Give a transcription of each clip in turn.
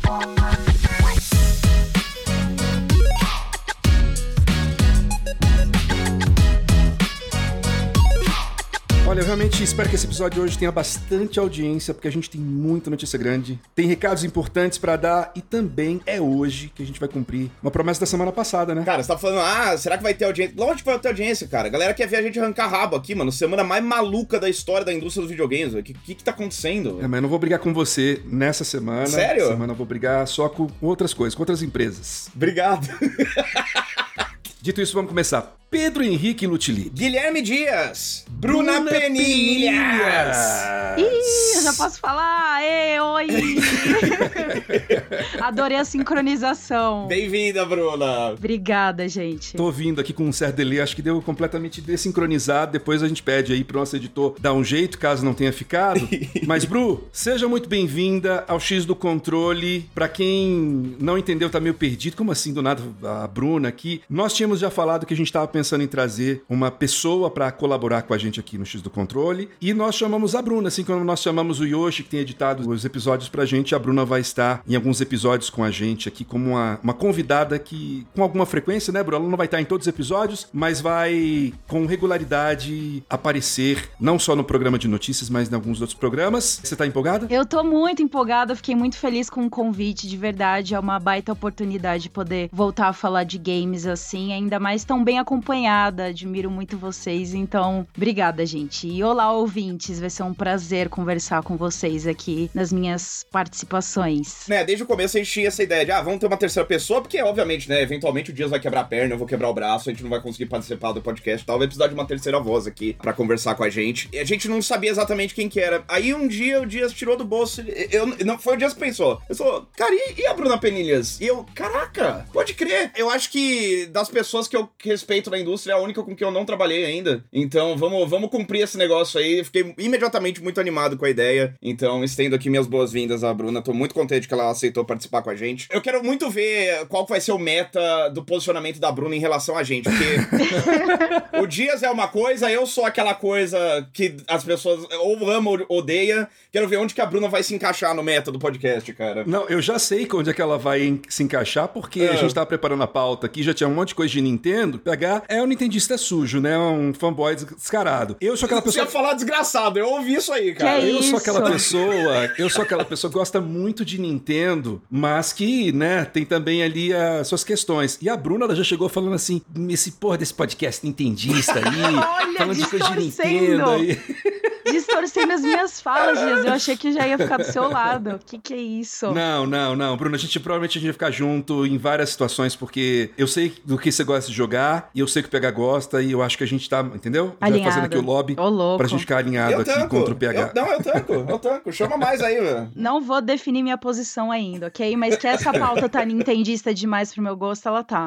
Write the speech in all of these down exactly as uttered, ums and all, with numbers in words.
Olha, eu realmente espero que esse episódio de hoje tenha bastante audiência, porque a gente tem muita notícia grande, tem recados importantes pra dar e também é hoje que a gente vai cumprir uma promessa da semana passada, né? Cara, você tá falando, ah, será que vai ter audiência? Lógico que vai ter audiência, cara. A galera quer ver a gente arrancar rabo aqui, mano. Semana mais maluca da história da indústria dos videogames, velho. O que, que que tá acontecendo? É, mas eu não vou brigar com você nessa semana. Sério? Essa semana eu vou brigar só com outras coisas, com outras empresas. Obrigado. Dito isso, vamos começar. Pedro Henrique Lutili. Guilherme Dias. Bruna, Bruna Penilhas. Penilhas. Ih, eu já posso falar. Ê, oi. Adorei a sincronização. Bem-vinda, Bruna. Obrigada, gente. Tô vindo aqui com um certo delay, acho que deu completamente desincronizado. Depois a gente pede aí pro nosso editor dar um jeito, caso não tenha ficado. Mas, Bru, seja muito bem-vinda ao X do Controle. Pra quem não entendeu, tá meio perdido. Como assim, do nada, a Bruna aqui? Nós tínhamos já falado que a gente tava pensando pensando em trazer uma pessoa para colaborar com a gente aqui no X do Controle, e nós chamamos a Bruna, assim como nós chamamos o Yoshi, que tem editado os episódios pra gente. A Bruna vai estar em alguns episódios com a gente aqui como uma, uma convidada que, com alguma frequência, né, Bruna? Ela não vai estar em todos os episódios, mas vai com regularidade aparecer, não só no programa de notícias, mas em alguns outros programas. Você tá empolgada? Eu tô muito empolgada, fiquei muito feliz com o convite, de verdade, é uma baita oportunidade poder voltar a falar de games assim, ainda mais tão bem acompanhada. Admiro muito vocês, então obrigada, gente. E olá, ouvintes, vai ser um prazer conversar com vocês aqui nas minhas participações. Né, desde o começo a gente tinha essa ideia de, ah, vamos ter uma terceira pessoa, porque obviamente, né, eventualmente o Dias vai quebrar a perna, eu vou quebrar o braço, a gente não vai conseguir participar do podcast e tal, vai precisar de uma terceira voz aqui pra conversar com a gente. E a gente não sabia exatamente quem que era. Aí um dia o Dias tirou do bolso, eu, não foi o Dias que pensou. Eu falou, cara, e, e a Bruna Penilhas? E eu, caraca, pode crer. Eu acho que das pessoas que eu respeito na indústria é a única com quem eu não trabalhei ainda. Então vamos, vamos cumprir esse negócio aí. Fiquei imediatamente muito animado com a ideia. Então estendo aqui minhas boas-vindas à Bruna. Tô muito contente que ela aceitou participar com a gente. Eu quero muito ver qual vai ser o meta do posicionamento da Bruna em relação a gente. Porque o Dias é uma coisa, eu sou aquela coisa que as pessoas ou amam ou odeiam. Quero ver onde que a Bruna vai se encaixar no meta do podcast, cara. Não, eu já sei onde é que ela vai se encaixar, porque é. a gente tava preparando a pauta aqui, já tinha um monte de coisa de Nintendo. Pegar é o nintendista sujo, né? Um fanboy descarado. Eu sou aquela pessoa... Você ia falar desgraçado, eu ouvi isso aí, cara. Que eu isso? sou aquela pessoa... Eu sou aquela pessoa que gosta muito de Nintendo, mas que, né, tem também ali as suas questões. E a Bruna, ela já chegou falando assim, esse porra desse podcast nintendista aí, Olha, falando de coisa de Nintendo aí. Distorcendo as minhas falas, Dias. Eu achei que já ia ficar do seu lado. O que que é isso? Não, não, não. Bruna, a gente provavelmente a gente vai ficar junto em várias situações, porque eu sei do que você gosta de jogar, e eu sei que o P H gosta, e eu acho que a gente tá, entendeu? Alinhado. Já fazendo aqui o lobby Ô, pra gente ficar alinhado eu aqui tanco. contra o P H. Eu, não, eu tanco, eu tanco. Chama mais aí, velho. Não vou definir minha posição ainda, ok? Mas que essa pauta tá nintendista demais pro meu gosto, ela tá.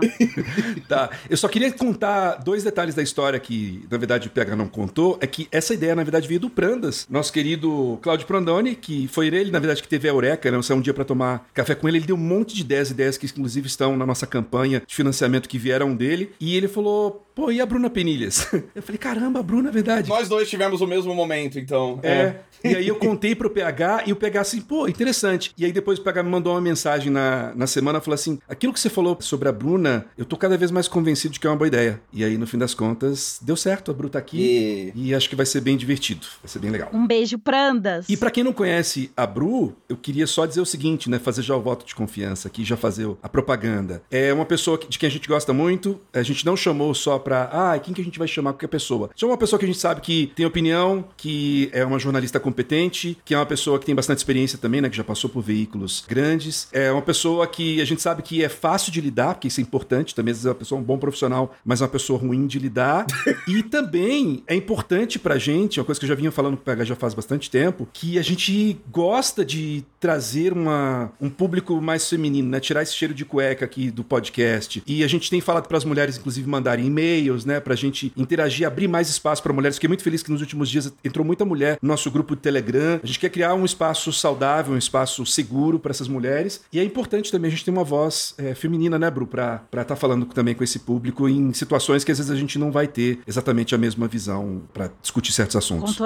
Tá. Eu só queria contar dois detalhes da história que, na verdade, o P H não contou, é que essa ideia, na verdade, veio do Prandas, nosso querido Cláudio Prandoni, que foi ele, na verdade, que teve a Eureka, né? Um dia pra tomar café com ele, ele deu um monte de ideias, ideias que inclusive estão na nossa campanha de financiamento que vieram dele, e ele falou, pô, e a Bruna Penilhas? Eu falei, caramba, a Bruna, é verdade. Nós dois tivemos o mesmo momento, então. É. é. E aí eu contei pro P H, e o P H assim, pô, interessante. E aí depois o P H me mandou uma mensagem na, na semana, falou assim, aquilo que você falou sobre a Bruna, eu tô cada vez mais convencido de que é uma boa ideia. E aí, no fim das contas, deu certo, a Bru tá aqui, e, e acho que vai ser bem divertido, vai ser bem legal. Um beijo, Prandas. E pra quem não conhece a Bru, eu queria só dizer o seguinte, né, fazer já o voto de confiança aqui, já fazer a propaganda. É uma pessoa de quem a gente gosta muito, a gente não chamou só pra, ah, quem que a gente vai chamar qualquer pessoa? Chama uma pessoa que a gente sabe que tem opinião, que é uma jornalista competente, que é uma pessoa que tem bastante experiência também, né, que já passou por veículos grandes, é uma pessoa que a gente sabe que é fácil de lidar, porque isso é importante, também às vezes é uma pessoa um bom profissional, mas é uma pessoa ruim de lidar, e também é importante pra gente, uma coisa que eu já vinha falando com o P H já faz bastante tempo, que a gente gosta de trazer uma, um público mais feminino, né, tirar esse cheiro de cueca aqui do podcast, e a gente tem falado para as mulheres, inclusive, mandarem e-mails, né, pra gente interagir, abrir mais espaço para mulheres. Fiquei muito feliz que nos últimos dias entrou muita mulher no nosso grupo de Telegram. A gente quer criar um espaço saudável, um espaço seguro para essas mulheres, e é importante também a gente ter uma voz é, feminina, né, Bru, pra estar tá falando também com esse público em situações que às vezes a gente não vai ter exatamente a mesma visão para discutir certos assuntos. Com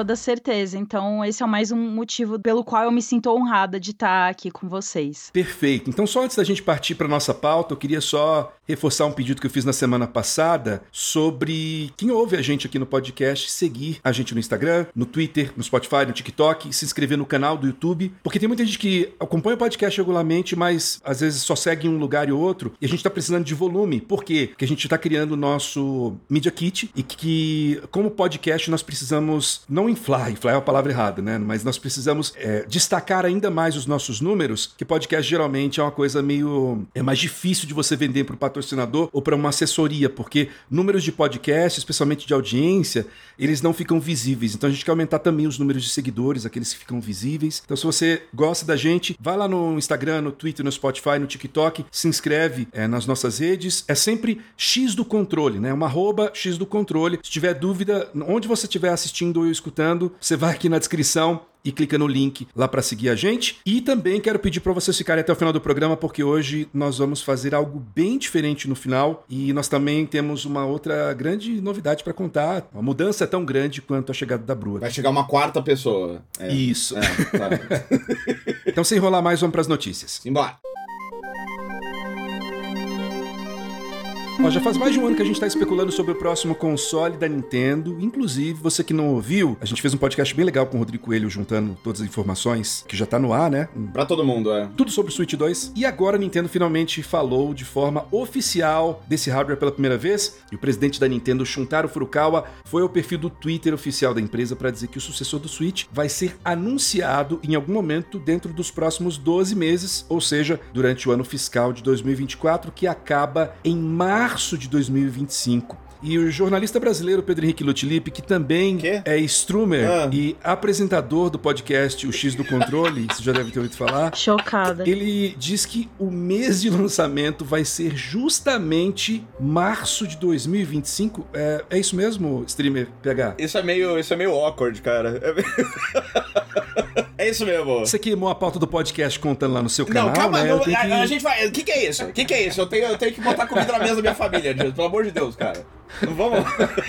toda certeza. Então, esse é mais um motivo pelo qual eu me sinto honrada de estar aqui com vocês. Perfeito. Então, só antes da gente partir para nossa pauta, eu queria só reforçar um pedido que eu fiz na semana passada sobre quem ouve a gente aqui no podcast seguir a gente no Instagram, no Twitter, no Spotify, no TikTok, se inscrever no canal do YouTube, porque tem muita gente que acompanha o podcast regularmente, mas às vezes só segue em um lugar e outro, e a gente tá precisando de volume. Por quê? Porque a gente tá criando o nosso Media Kit e que, como podcast, nós precisamos não inflar, inflar é a palavra errada, né? Mas nós precisamos é, destacar ainda mais os nossos números, que podcast geralmente é uma coisa meio... é mais difícil de você vender para o patrocinador ou para uma assessoria, porque números de podcast, especialmente de audiência, eles não ficam visíveis. Então a gente quer aumentar também os números de seguidores, aqueles que ficam visíveis. Então se você gosta da gente, vai lá no Instagram, no Twitter, no Spotify, no TikTok, se inscreve é, nas nossas redes. É sempre X do Controle, né? Uma arroba X do Controle. Se tiver dúvida, onde você estiver assistindo ou escutando, você vai aqui na descrição e clica no link lá para seguir a gente. E também quero pedir para vocês ficarem até o final do programa, porque hoje nós vamos fazer algo bem diferente no final e nós também temos uma outra grande novidade para contar. Uma mudança tão grande quanto a chegada da Brua. Vai chegar uma quarta pessoa. É. Isso. É, tá. Então, sem enrolar mais, vamos para as notícias. Simbora. Ó, já faz mais de um ano que a gente está especulando sobre o próximo console da Nintendo. Inclusive, você que não ouviu, a gente fez um podcast bem legal com o Rodrigo Coelho, juntando todas as informações, que já tá no ar, né? Pra todo mundo, é. Tudo sobre o Switch dois. E agora a Nintendo finalmente falou de forma oficial desse hardware pela primeira vez. E o presidente da Nintendo, Shuntaro Furukawa, foi ao perfil do Twitter oficial da empresa para dizer que o sucessor do Switch vai ser anunciado em algum momento dentro dos próximos doze meses, ou seja, durante o ano fiscal de dois mil e vinte e quatro, que acaba em março de dois mil e vinte e cinco. E o jornalista brasileiro Pedro Henrique Lutilipe, que também Quê? é streamer ah. e apresentador do podcast O X do Controle, você já deve ter ouvido falar. Chocada. Ele diz que o mês de lançamento vai ser justamente março de dois mil e vinte e cinco. É, é isso mesmo, streamer P H? Isso é meio, isso é meio awkward, cara. É isso mesmo. Você queimou a pauta do podcast contando lá no seu canal, não, calma, né? não, que... a, a gente vai... O que que é isso? O que que é isso? Eu tenho, eu tenho que botar comida na mesa da minha família, Deus, pelo amor de Deus, cara. Não vamos...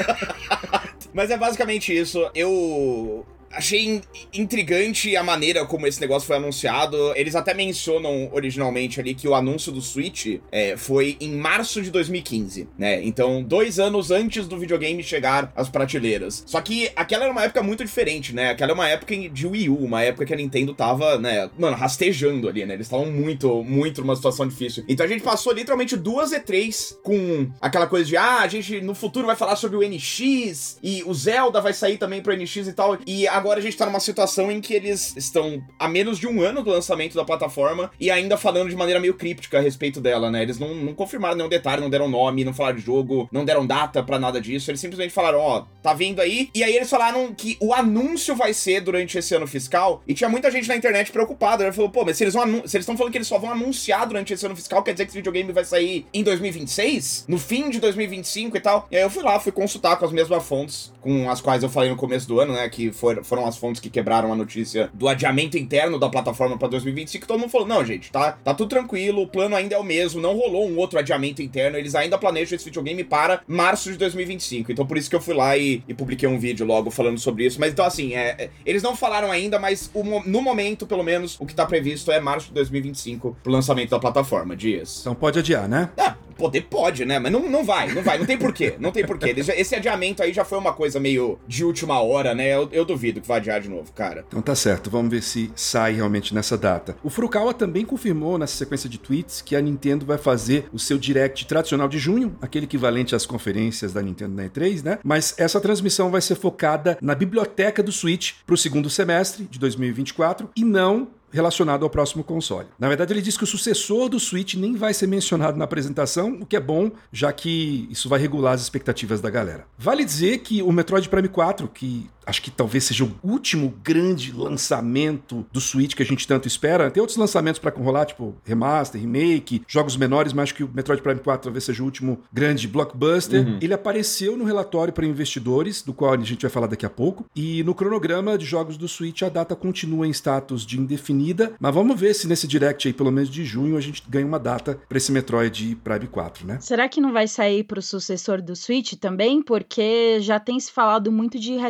Mas é basicamente isso. Eu... achei intrigante a maneira como esse negócio foi anunciado. Eles até mencionam originalmente ali que o anúncio do Switch é, foi em março de dois mil e quinze, né? Então, dois anos antes do videogame chegar às prateleiras. Só que aquela era uma época muito diferente, né? Aquela era uma época de Wii U, uma época que a Nintendo tava, né, mano, rastejando ali, né? Eles estavam muito, muito numa situação difícil. Então a gente passou literalmente duas E três com aquela coisa de, ah, a gente no futuro vai falar sobre o N X e o Zelda vai sair também pro N X e tal. E agora a gente tá numa situação em que eles estão a menos de um ano do lançamento da plataforma e ainda falando de maneira meio críptica a respeito dela, né? Eles não, não confirmaram nenhum detalhe, não deram nome, não falaram de jogo, não deram data pra nada disso. Eles simplesmente falaram, ó, oh, tá vindo aí. E aí eles falaram que o anúncio vai ser durante esse ano fiscal e tinha muita gente na internet preocupada. Ela falou, pô, mas se eles estão falando que eles só vão anunciar durante esse ano fiscal, quer dizer que esse videogame vai sair em dois mil e vinte e seis? No fim de dois mil e vinte e cinco e tal? E aí eu fui lá, fui consultar com as mesmas fontes com as quais eu falei no começo do ano, né? Que for, foram as fontes que quebraram a notícia do adiamento interno da plataforma pra dois mil e vinte e cinco, todo mundo falou, não, gente, tá, tá tudo tranquilo, o plano ainda é o mesmo, não rolou um outro adiamento interno, eles ainda planejam esse videogame para março de dois mil e vinte e cinco, então por isso que eu fui lá e, e publiquei um vídeo logo falando sobre isso, mas então assim, é, é, eles não falaram ainda, mas o, no momento, pelo menos, o que tá previsto é março de dois mil e vinte e cinco pro lançamento da plataforma, Dias. Então pode adiar, né? Ah, poder pode, né? Mas não, não vai, não vai, não tem porquê, não tem porquê. Esse adiamento aí já foi uma coisa meio de última hora, né? Eu, eu duvido que vai adiar de novo, cara. Então tá certo, vamos ver se sai realmente nessa data. O Furukawa também confirmou nessa sequência de tweets que a Nintendo vai fazer o seu Direct tradicional de junho, aquele equivalente às conferências da Nintendo na E três, né? Mas essa transmissão vai ser focada na biblioteca do Switch pro segundo semestre de dois mil e vinte e quatro e não relacionado ao próximo console. Na verdade, ele diz que o sucessor do Switch nem vai ser mencionado na apresentação, o que é bom, já que isso vai regular as expectativas da galera. Vale dizer que o Metroid Prime quatro, que acho que talvez seja o último grande lançamento do Switch que a gente tanto espera, tem outros lançamentos pra rolar, tipo remaster, remake, jogos menores, mas acho que o Metroid Prime quatro talvez seja o último grande blockbuster. Uhum. Ele apareceu no relatório para investidores, do qual a gente vai falar daqui a pouco, e no cronograma de jogos do Switch a data continua em status de indefinido. Mas vamos ver se nesse Direct aí, pelo menos de junho, a gente ganha uma data pra esse Metroid Prime quatro, né? Será que não vai sair pro sucessor do Switch também? Porque já tem se falado muito de retrocompatibilidade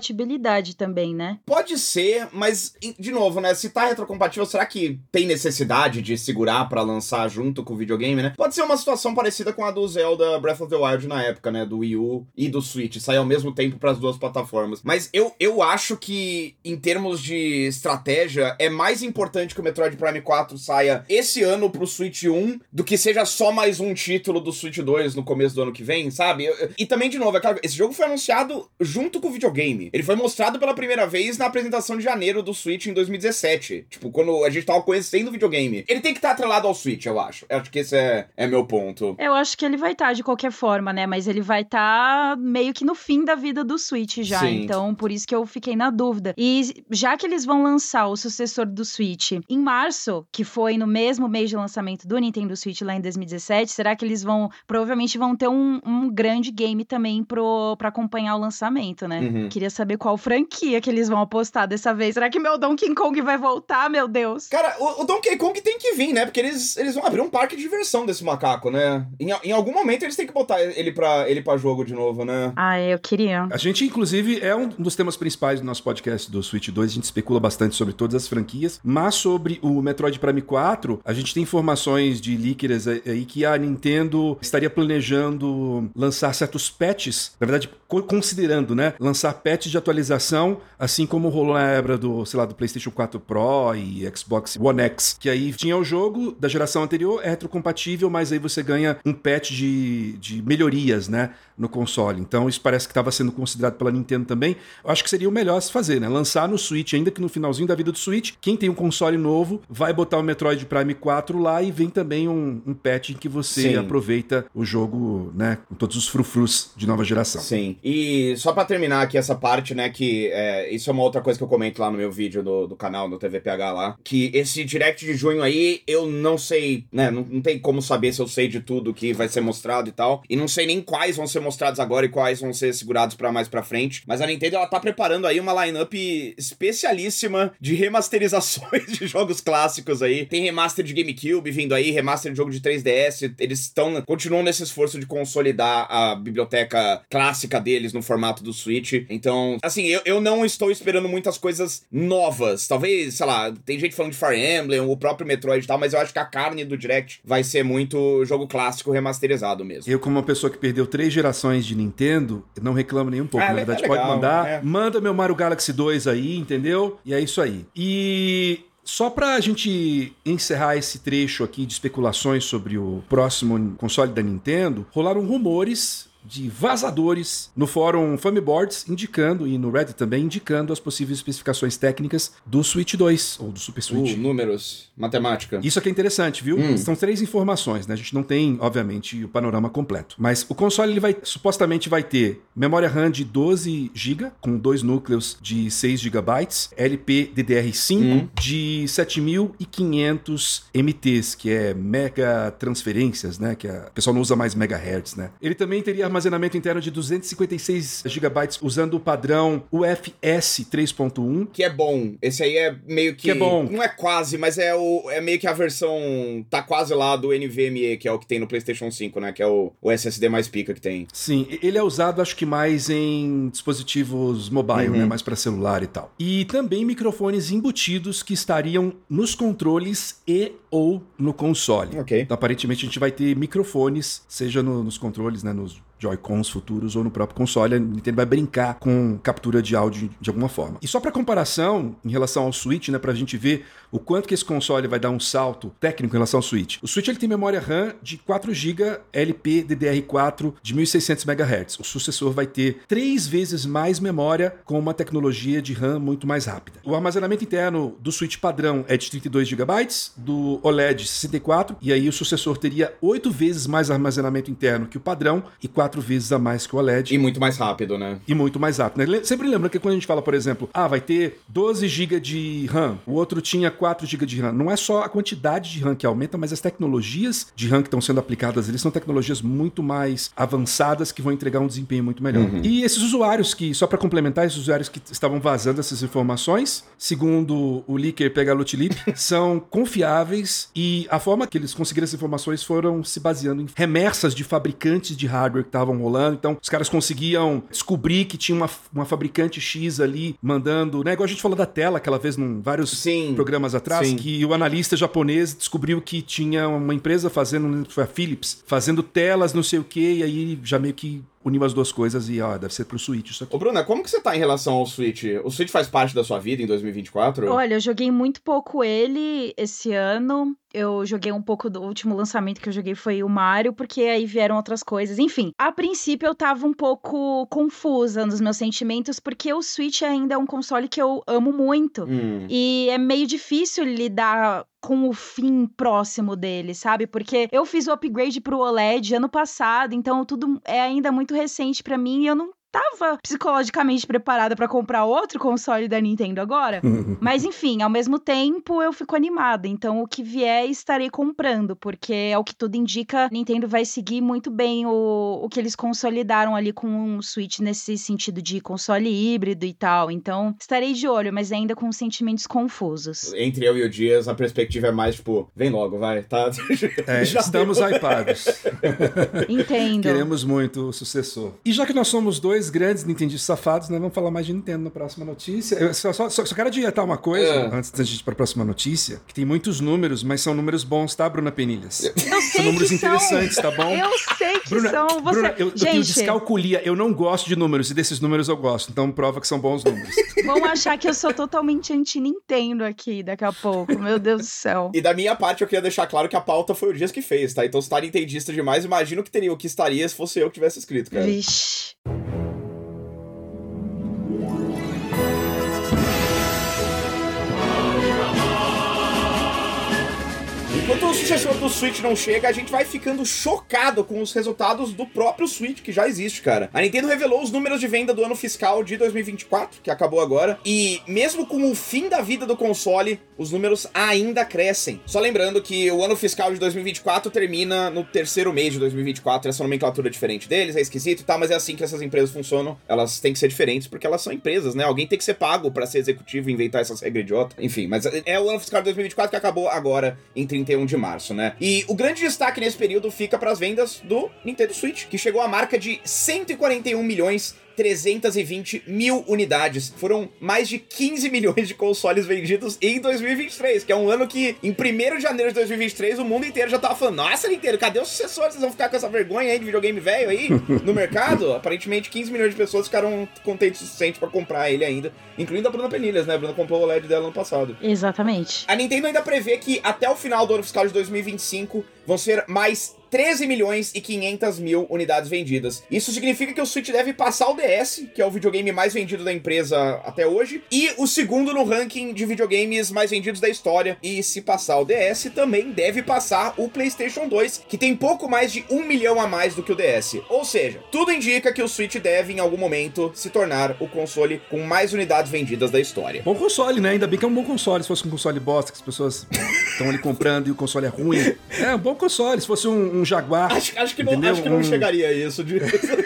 retrocompatibilidade também, né? Pode ser, mas, de novo, né? Se tá retrocompatível, será que tem necessidade de segurar pra lançar junto com o videogame, né? Pode ser uma situação parecida com a do Zelda Breath of the Wild na época, né? Do Wii U e do Switch. Sai ao mesmo tempo pras duas plataformas. Mas eu, eu acho que, em termos de estratégia, é mais importante que o Metroid Prime quatro saia esse ano pro Switch um do que seja só mais um título do Switch dois no começo do ano que vem, sabe? E também, de novo, esse jogo foi anunciado junto com o videogame. Ele foi mostrado pela primeira vez na apresentação de janeiro do Switch em dois mil e dezessete. Tipo, quando a gente tava conhecendo o videogame. Ele tem que estar atrelado ao Switch, eu acho. Eu acho que esse é, é meu ponto. Eu acho que ele vai estar de qualquer forma, né? Mas ele vai estar meio que no fim da vida do Switch já. Sim. Então, por isso que eu fiquei na dúvida. E já que eles vão lançar o sucessor do Switch em março, que foi no mesmo mês de lançamento do Nintendo Switch lá em dois mil e dezessete, será que eles vão... Provavelmente vão ter um, um grande game também pro, pra acompanhar o lançamento, né? Uhum. Queria saber qual franquia que eles vão apostar dessa vez. Será que meu Donkey Kong vai voltar, meu Deus? Cara, o, o Donkey Kong tem que vir, né? Porque eles, eles vão abrir um parque de diversão desse macaco, né? Em, em algum momento eles têm que botar ele pra, ele pra jogo de novo, né? Ah, eu queria. A gente, inclusive, é um dos temas principais do nosso podcast do Switch dois. A gente especula bastante sobre todas as franquias. Mas sobre o Metroid Prime quatro, a gente tem informações de leakers aí que a Nintendo estaria planejando lançar certos patches, na verdade, considerando, né? Lançar patches de atualização, assim como rolou na época do, sei lá, do PlayStation quatro Pro e Xbox One X, que aí tinha o jogo da geração anterior, é retrocompatível, mas aí você ganha um patch de, de melhorias, né, no console. Então isso parece que estava sendo considerado pela Nintendo também. Eu acho que seria o melhor a se fazer, né? Lançar no Switch, ainda que no finalzinho da vida do Switch, quem tem um console novo vai botar o Metroid Prime quatro lá e vem também um, um patch em que você Sim. aproveita o jogo, né, com todos os frufrus de nova geração. Sim. E só pra terminar aqui essa parte, né, que é, isso é uma outra coisa que eu comento lá no meu vídeo do, do canal, no T V P H lá, que esse Direct de junho aí, eu não sei, né, não, não tem como saber se eu sei de tudo que vai ser mostrado e tal, e não sei nem quais vão ser mostrados agora e quais vão ser segurados pra mais pra frente, mas a Nintendo, ela tá preparando aí uma lineup especialíssima de remasterizações de jogos clássicos aí. Tem remaster de GameCube vindo aí, remaster de jogo de três D S, eles estão, continuam nesse esforço de consolidar a biblioteca clássica deles no formato do Switch. Então, assim, eu, eu não estou esperando muitas coisas novas. Talvez, sei lá, tem gente falando de Fire Emblem, o próprio Metroid e tal, mas eu acho que a carne do Direct vai ser muito jogo clássico remasterizado mesmo. Eu, como uma pessoa que perdeu três gerações de Nintendo, não reclamo nem um pouco. Ah, na verdade, é legal, pode mandar. É. Manda meu Mario Galaxy dois aí, entendeu? E é isso aí. E... só pra gente encerrar esse trecho aqui de especulações sobre o próximo console da Nintendo, rolaram rumores de vazadores no fórum Famiboards indicando, e no Reddit também, indicando as possíveis especificações técnicas do Switch dois, ou do Super Switch. Uh, números, matemática. Isso aqui é interessante, viu? Hum. São três informações, né? A gente não tem, obviamente, o panorama completo. Mas o console, ele vai, supostamente vai ter memória RAM de doze gigabytes, com dois núcleos de seis gigabytes, L P D D R cinco hum. de sete mil e quinhentos M Ts, que é mega transferências, né? Que a... o pessoal não usa mais megahertz, né? Ele também teria armazenamento interno de duzentos e cinquenta e seis gigabytes usando o padrão U F S três ponto um. Que é bom. Esse aí é meio que... que é bom. Não é quase, mas é, o, é meio que a versão... tá quase lá do N V M E, que é o que tem no PlayStation cinco, né? Que é o, o S S D mais pica que tem. Sim, ele é usado acho que mais em dispositivos mobile, uhum. né? Mais para celular e tal. E também microfones embutidos que estariam nos controles e ou no console. Ok. Então, aparentemente a gente vai ter microfones, seja no, nos controles, né? Nos Joy-Cons futuros ou no próprio console. A Nintendo vai brincar com captura de áudio de alguma forma. E só para comparação, em relação ao Switch, né, pra gente ver o quanto que esse console vai dar um salto técnico em relação ao Switch. O Switch, ele tem memória RAM de quatro gigabytes L P D D R quatro de mil e seiscentos megahertz. O sucessor vai ter três vezes mais memória com uma tecnologia de RAM muito mais rápida. O armazenamento interno do Switch padrão é de trinta e dois gigabytes, do O L E D sessenta e quatro, e aí o sucessor teria oito vezes mais armazenamento interno que o padrão e quatro vezes a mais que o O L E D. E muito mais rápido, né? E muito mais rápido, né? Sempre lembra que quando a gente fala, por exemplo, ah, vai ter doze gigabytes de RAM, o outro tinha quatro gigabytes de RAM. Não é só a quantidade de RAM que aumenta, mas as tecnologias de RAM que estão sendo aplicadas ali são tecnologias muito mais avançadas que vão entregar um desempenho muito melhor. Uhum. E esses usuários que, só para complementar, esses usuários que estavam vazando essas informações, segundo o leaker Pegalotilip, são confiáveis e a forma que eles conseguiram essas informações foram se baseando em remessas de fabricantes de hardware que estavam rolando. Então, os caras conseguiam descobrir que tinha uma, uma fabricante X ali mandando, né? Igual a gente falou da tela aquela vez, em vários sim, programas atrás, sim. que o analista japonês descobriu que tinha uma empresa fazendo, foi a Philips, fazendo telas, não sei o quê, e aí já meio que uniu as duas coisas e, ó, deve ser pro Switch isso aqui. Ô, Bruna, como que você tá em relação ao Switch? O Switch faz parte da sua vida em dois mil e vinte e quatro? Olha, eu joguei muito pouco ele esse ano. Eu joguei um pouco do último lançamento que eu joguei foi o Mario, porque aí vieram outras coisas. Enfim, a princípio eu tava um pouco confusa nos meus sentimentos, porque o Switch ainda é um console que eu amo muito. Hum. E é meio difícil lidar com o fim próximo dele, sabe? Porque eu fiz o upgrade pro O L E D ano passado, então tudo é ainda muito recente pra mim e eu não tava psicologicamente preparada pra comprar outro console da Nintendo agora. Mas enfim, ao mesmo tempo eu fico animada. Então o que vier estarei comprando, porque é o que tudo indica, Nintendo vai seguir muito bem o, o que eles consolidaram ali com o Switch nesse sentido de console híbrido e tal. Então estarei de olho, mas ainda com sentimentos confusos. Entre eu e o Dias, a perspectiva é mais tipo, vem logo, vai, tá? É, já estamos hypados. Entendo. Queremos muito o sucessor. E já que nós somos dois grandes nintendistas safados, nós vamos falar mais de Nintendo na próxima notícia. Eu só, só, só, só quero adiantar uma coisa, é. antes da gente ir para a próxima notícia, que tem muitos números, mas são números bons, tá, Bruna Penilhas? Eu sei são números que interessantes, são. tá bom? Eu sei que Bruna, são. Você... Bruna, eu, gente... eu tenho descalculia, eu não gosto de números, e desses números eu gosto, então prova que são bons números. Vão achar que eu sou totalmente anti-Nintendo aqui daqui a pouco, meu Deus do céu. E da minha parte, eu queria deixar claro que a pauta foi o Dias que fez, tá? Então se tá nintendista demais, imagino que teria o que estaria se fosse eu que tivesse escrito, cara. Vixe. Enquanto o sucessor do Switch não chega, a gente vai ficando chocado com os resultados do próprio Switch, que já existe, cara. A Nintendo revelou os números de venda do ano fiscal de dois mil e vinte e quatro, que acabou agora, e mesmo com o fim da vida do console, os números ainda crescem. Só lembrando que o ano fiscal de dois mil e vinte e quatro termina no terceiro mês de dois mil e vinte e quatro, essa nomenclatura é diferente deles, é esquisito e tal, mas é assim que essas empresas funcionam. Elas têm que ser diferentes, porque elas são empresas, né? Alguém tem que ser pago pra ser executivo e inventar essas regras idiotas. Enfim, mas é o ano fiscal de dois mil e vinte e quatro que acabou agora, em trinta e um de março, né? E o grande destaque nesse período fica para as vendas do Nintendo Switch, que chegou à marca de cento e quarenta e um milhões trezentos e vinte mil unidades. Foram mais de quinze milhões de consoles vendidos em dois mil e vinte e três, que é um ano que, em primeiro de janeiro de dois mil e vinte e três, o mundo inteiro já tava falando, nossa, Nintendo, cadê os sucessores? Vocês vão ficar com essa vergonha aí de videogame velho aí no mercado? Aparentemente, quinze milhões de pessoas ficaram contentes o suficiente pra comprar ele ainda, incluindo a Bruna Penilhas, né? A Bruna comprou o O L E D dela ano passado. Exatamente. A Nintendo ainda prevê que, até o final do ano fiscal de dois mil e vinte e cinco, vão ser mais treze milhões e quinhentas mil unidades vendidas. Isso significa que o Switch deve passar o D S, que é o videogame mais vendido da empresa até hoje, e o segundo no ranking de videogames mais vendidos da história. E se passar o D S, também deve passar o PlayStation dois, que tem pouco mais de um milhão a mais do que o D S. Ou seja, tudo indica que o Switch deve, em algum momento, se tornar o console com mais unidades vendidas da história. Bom console, né? Ainda bem que é um bom console. Se fosse um console bosta, que as pessoas estão ali comprando e o console é ruim. É um bom console. Se fosse um, um Jaguar. Acho, acho que, não, acho que não um... chegaria a isso. De...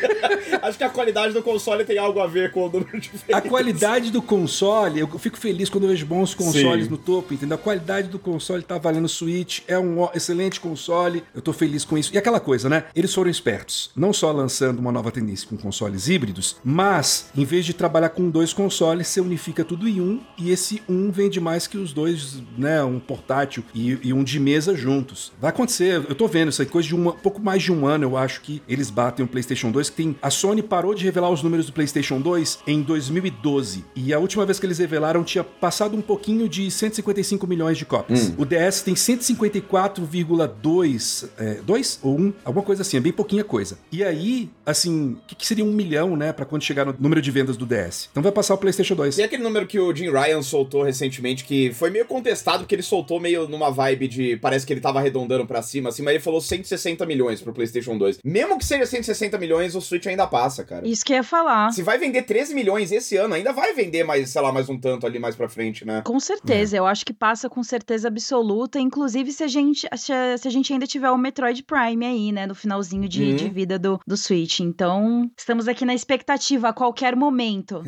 acho que a qualidade do console tem algo a ver com o número de vendas. A qualidade do console, eu fico feliz quando eu vejo bons consoles Sim. no topo, entendeu? A qualidade do console tá valendo o Switch, é um excelente console, eu tô feliz com isso. E aquela coisa, né? Eles foram espertos, não só lançando uma nova tendência com consoles híbridos, mas, em vez de trabalhar com dois consoles, você unifica tudo em um, e esse um vende mais que os dois, né? Um portátil e, e um de mesa juntos. Vai acontecer, eu tô vendo isso aí, coisa de um pouco mais de um ano, eu acho que eles batem o PlayStation dois, que tem... A Sony parou de revelar os números do PlayStation dois em dois mil e doze, e a última vez que eles revelaram tinha passado um pouquinho de cento e cinquenta e cinco milhões de cópias. Hum. O D S tem cento e cinquenta e quatro vírgula dois, é, dois ou um, alguma coisa assim, é bem pouquinha coisa. E aí, assim, o que, que seria um milhão, né, pra quando chegar no número de vendas do D S? Então vai passar o PlayStation dois. E aquele número que o Jim Ryan soltou recentemente, que foi meio contestado, porque ele soltou meio numa vibe de, parece que ele tava arredondando pra cima, assim, mas ele falou cento e sessenta milhões pro PlayStation dois. Mesmo que seja cento e sessenta milhões, o Switch ainda passa, cara. Isso que eu ia falar. Se vai vender treze milhões esse ano, ainda vai vender mais, sei lá, mais um tanto ali mais pra frente, né? Com certeza, é. Eu acho que passa com certeza absoluta, inclusive se a gente, se a, se a gente ainda tiver o Metroid Prime aí, né, no finalzinho de, hum. de vida do, do Switch. Então, estamos aqui na expectativa a qualquer momento.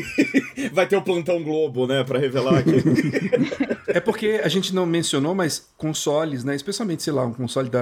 Vai ter o Plantão Globo, né, pra revelar aqui. É porque a gente não mencionou, mas consoles, né, especialmente, sei lá, um console da um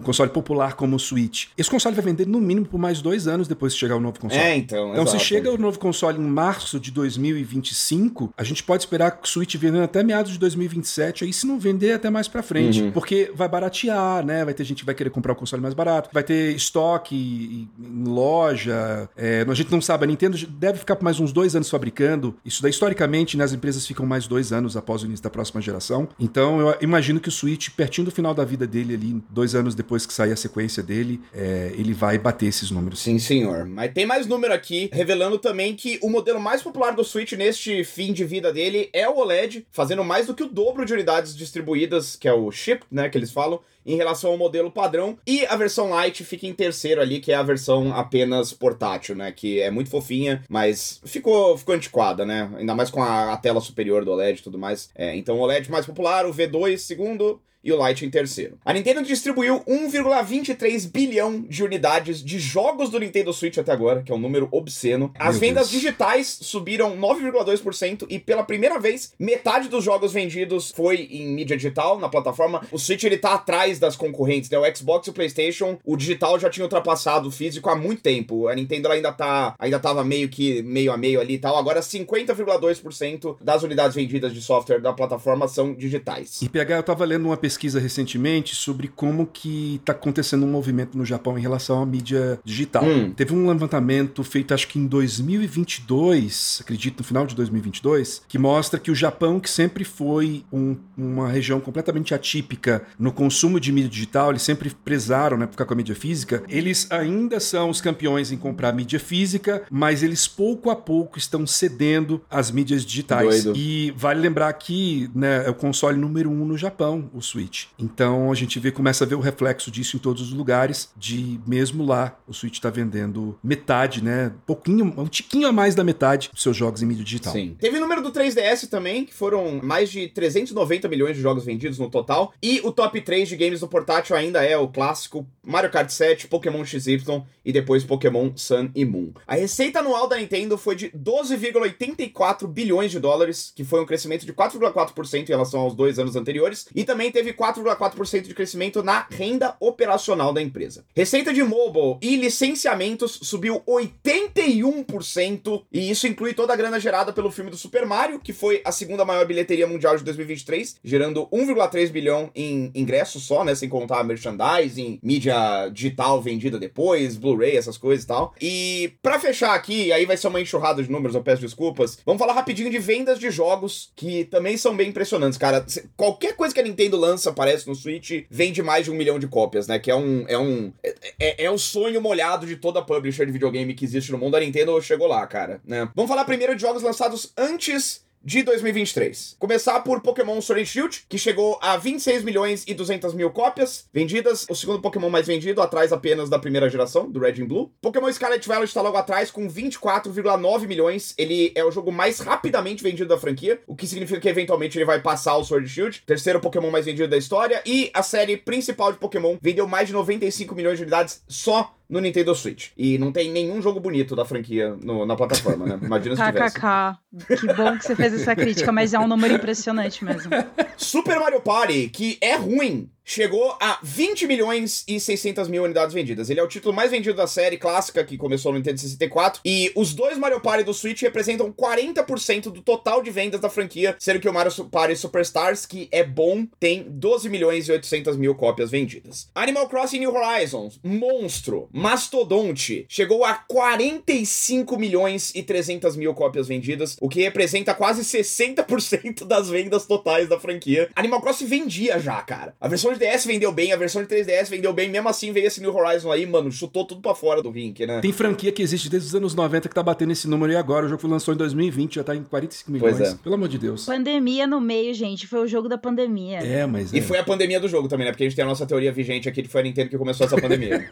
console popular como o Switch. Esse console vai vender no mínimo por mais dois anos depois que chegar o novo console. É, então, Então, exato. se chega o novo console em março de dois mil e vinte e cinco, a gente pode esperar o Switch vendendo até meados de dois mil e vinte e sete, aí se não vender até mais pra frente, uhum. porque vai baratear, né? Vai ter gente que vai querer comprar o console mais barato, vai ter estoque em loja, é, a gente não sabe, a Nintendo deve ficar por mais uns dois anos fabricando, isso daí historicamente, né, as empresas ficam mais dois anos após o início da próxima geração, então eu imagino que o Switch, pertinho do final da vida dele ali, dois anos depois que sair a sequência dele, é, ele vai bater esses números. Sim, senhor. Mas tem mais número aqui, revelando também que o modelo mais popular do Switch neste fim de vida dele é o O L E D, fazendo mais do que o dobro de unidades distribuídas, que é o chip, né, que eles falam, em relação ao modelo padrão, e a versão Lite fica em terceiro ali, que é a versão apenas portátil, né, que é muito fofinha, mas ficou, ficou antiquada, né, ainda mais com a, a tela superior do O L E D e tudo mais. É, então o O L E D mais popular, o V dois segundo e o Lite em terceiro. A Nintendo distribuiu um vírgula vinte e três bilhão de unidades de jogos do Nintendo Switch até agora, que é um número obsceno. As Meu vendas Deus. digitais subiram nove vírgula dois por cento e pela primeira vez, metade dos jogos vendidos foi em mídia digital na plataforma. O Switch ele tá atrás das concorrentes, né? O Xbox e o PlayStation, o digital já tinha ultrapassado o físico há muito tempo. A Nintendo ela ainda tá, ainda tava meio que meio a meio ali e tal. Agora cinquenta vírgula dois por cento das unidades vendidas de software da plataforma são digitais. E P H, eu tava lendo uma pesquisa recentemente sobre como que tá acontecendo um movimento no Japão em relação à mídia digital. Hum. Teve um levantamento feito acho que em dois mil e vinte e dois, acredito no final de dois mil e vinte e dois, que mostra que o Japão, que sempre foi um, uma região completamente atípica no consumo de mídia digital, eles sempre prezaram, né, por ficar com a mídia física, eles ainda são os campeões em comprar mídia física, mas eles pouco a pouco estão cedendo às mídias digitais. Doido. E vale lembrar que, né, é o console número um no Japão, o Switch. Então a gente vê, começa a ver o reflexo disso em todos os lugares, de mesmo lá o Switch tá vendendo metade, né? Um pouquinho, um tiquinho a mais da metade dos seus jogos em mídia digital. Sim. Teve o número do três D S também, que foram mais de trezentos e noventa milhões de jogos vendidos no total. E o top três de games no portátil ainda é o clássico Mario Kart sete, Pokémon X Y e depois Pokémon Sun e Moon. A receita anual da Nintendo foi de doze vírgula oitenta e quatro bilhões de dólares, que foi um crescimento de quatro vírgula quatro por cento em relação aos dois anos anteriores. E também teve quatro vírgula quatro por cento de crescimento na renda operacional da empresa. Receita de mobile e licenciamentos subiu oitenta e um por cento, e isso inclui toda a grana gerada pelo filme do Super Mario, que foi a segunda maior bilheteria mundial de dois mil e vinte e três, gerando um vírgula três bilhão em ingressos só, né, sem contar merchandising, mídia digital vendida depois, Blu-ray, essas coisas e tal. E pra fechar aqui, aí vai ser uma enxurrada de números, eu peço desculpas, vamos falar rapidinho de vendas de jogos, que também são bem impressionantes, cara. Qualquer coisa que a Nintendo lança, aparece no Switch, vende mais de um milhão de cópias, né? Que é um... É um é, é, é o sonho molhado de toda publisher de videogame que existe no mundo. A Nintendo chegou lá, cara, né? Vamos falar primeiro de jogos lançados antes de dois mil e vinte e três. Começar por Pokémon Sword and Shield, que chegou a vinte e seis milhões e duzentas mil cópias vendidas, o segundo Pokémon mais vendido, atrás apenas da primeira geração, do Red and Blue. Pokémon Scarlet Violet está logo atrás, com vinte e quatro vírgula nove milhões. Ele é o jogo mais rapidamente vendido da franquia, o que significa que eventualmente ele vai passar o Sword and Shield, terceiro Pokémon mais vendido da história, e a série principal de Pokémon vendeu mais de noventa e cinco milhões de unidades só no Nintendo Switch. E não tem nenhum jogo bonito da franquia no, na plataforma, né? Imagina se tivesse. K K K. Que bom que você fez essa crítica, mas é um número impressionante mesmo. Super Mario Party, que é ruim, chegou a vinte milhões e seiscentas mil unidades vendidas. Ele é o título mais vendido da série clássica, que começou no Nintendo sessenta e quatro, e os dois Mario Party do Switch representam quarenta por cento do total de vendas da franquia, sendo que o Mario Party Superstars, que é bom, tem doze milhões e oitocentas mil cópias vendidas. Animal Crossing New Horizons, monstro, mastodonte, chegou a quarenta e cinco milhões e trezentas mil cópias vendidas, o que representa quase sessenta por cento das vendas totais da franquia. Animal Crossing vendia já, cara. A versão de D S vendeu bem, a versão de três D S vendeu bem, mesmo assim veio esse New Horizon aí, mano, chutou tudo pra fora do rink, né? Tem franquia que existe desde os anos noventa que tá batendo esse número e agora o jogo foi lançou em dois mil e vinte, já tá em quarenta e cinco milhões. Pois é. Pelo amor de Deus. Pandemia no meio, gente. Foi o jogo da pandemia. É, mas E é. foi a pandemia do jogo também, né? Porque a gente tem a nossa teoria vigente aqui de que foi a Nintendo que começou essa pandemia.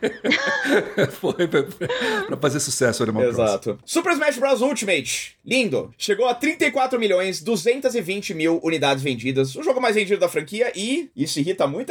Foi pra, pra fazer sucesso o Animal Crossing. Exato. Super Smash Bros. Ultimate, lindo. Chegou a trinta e quatro milhões duzentos e vinte mil unidades vendidas. O jogo mais vendido da franquia e isso irrita muita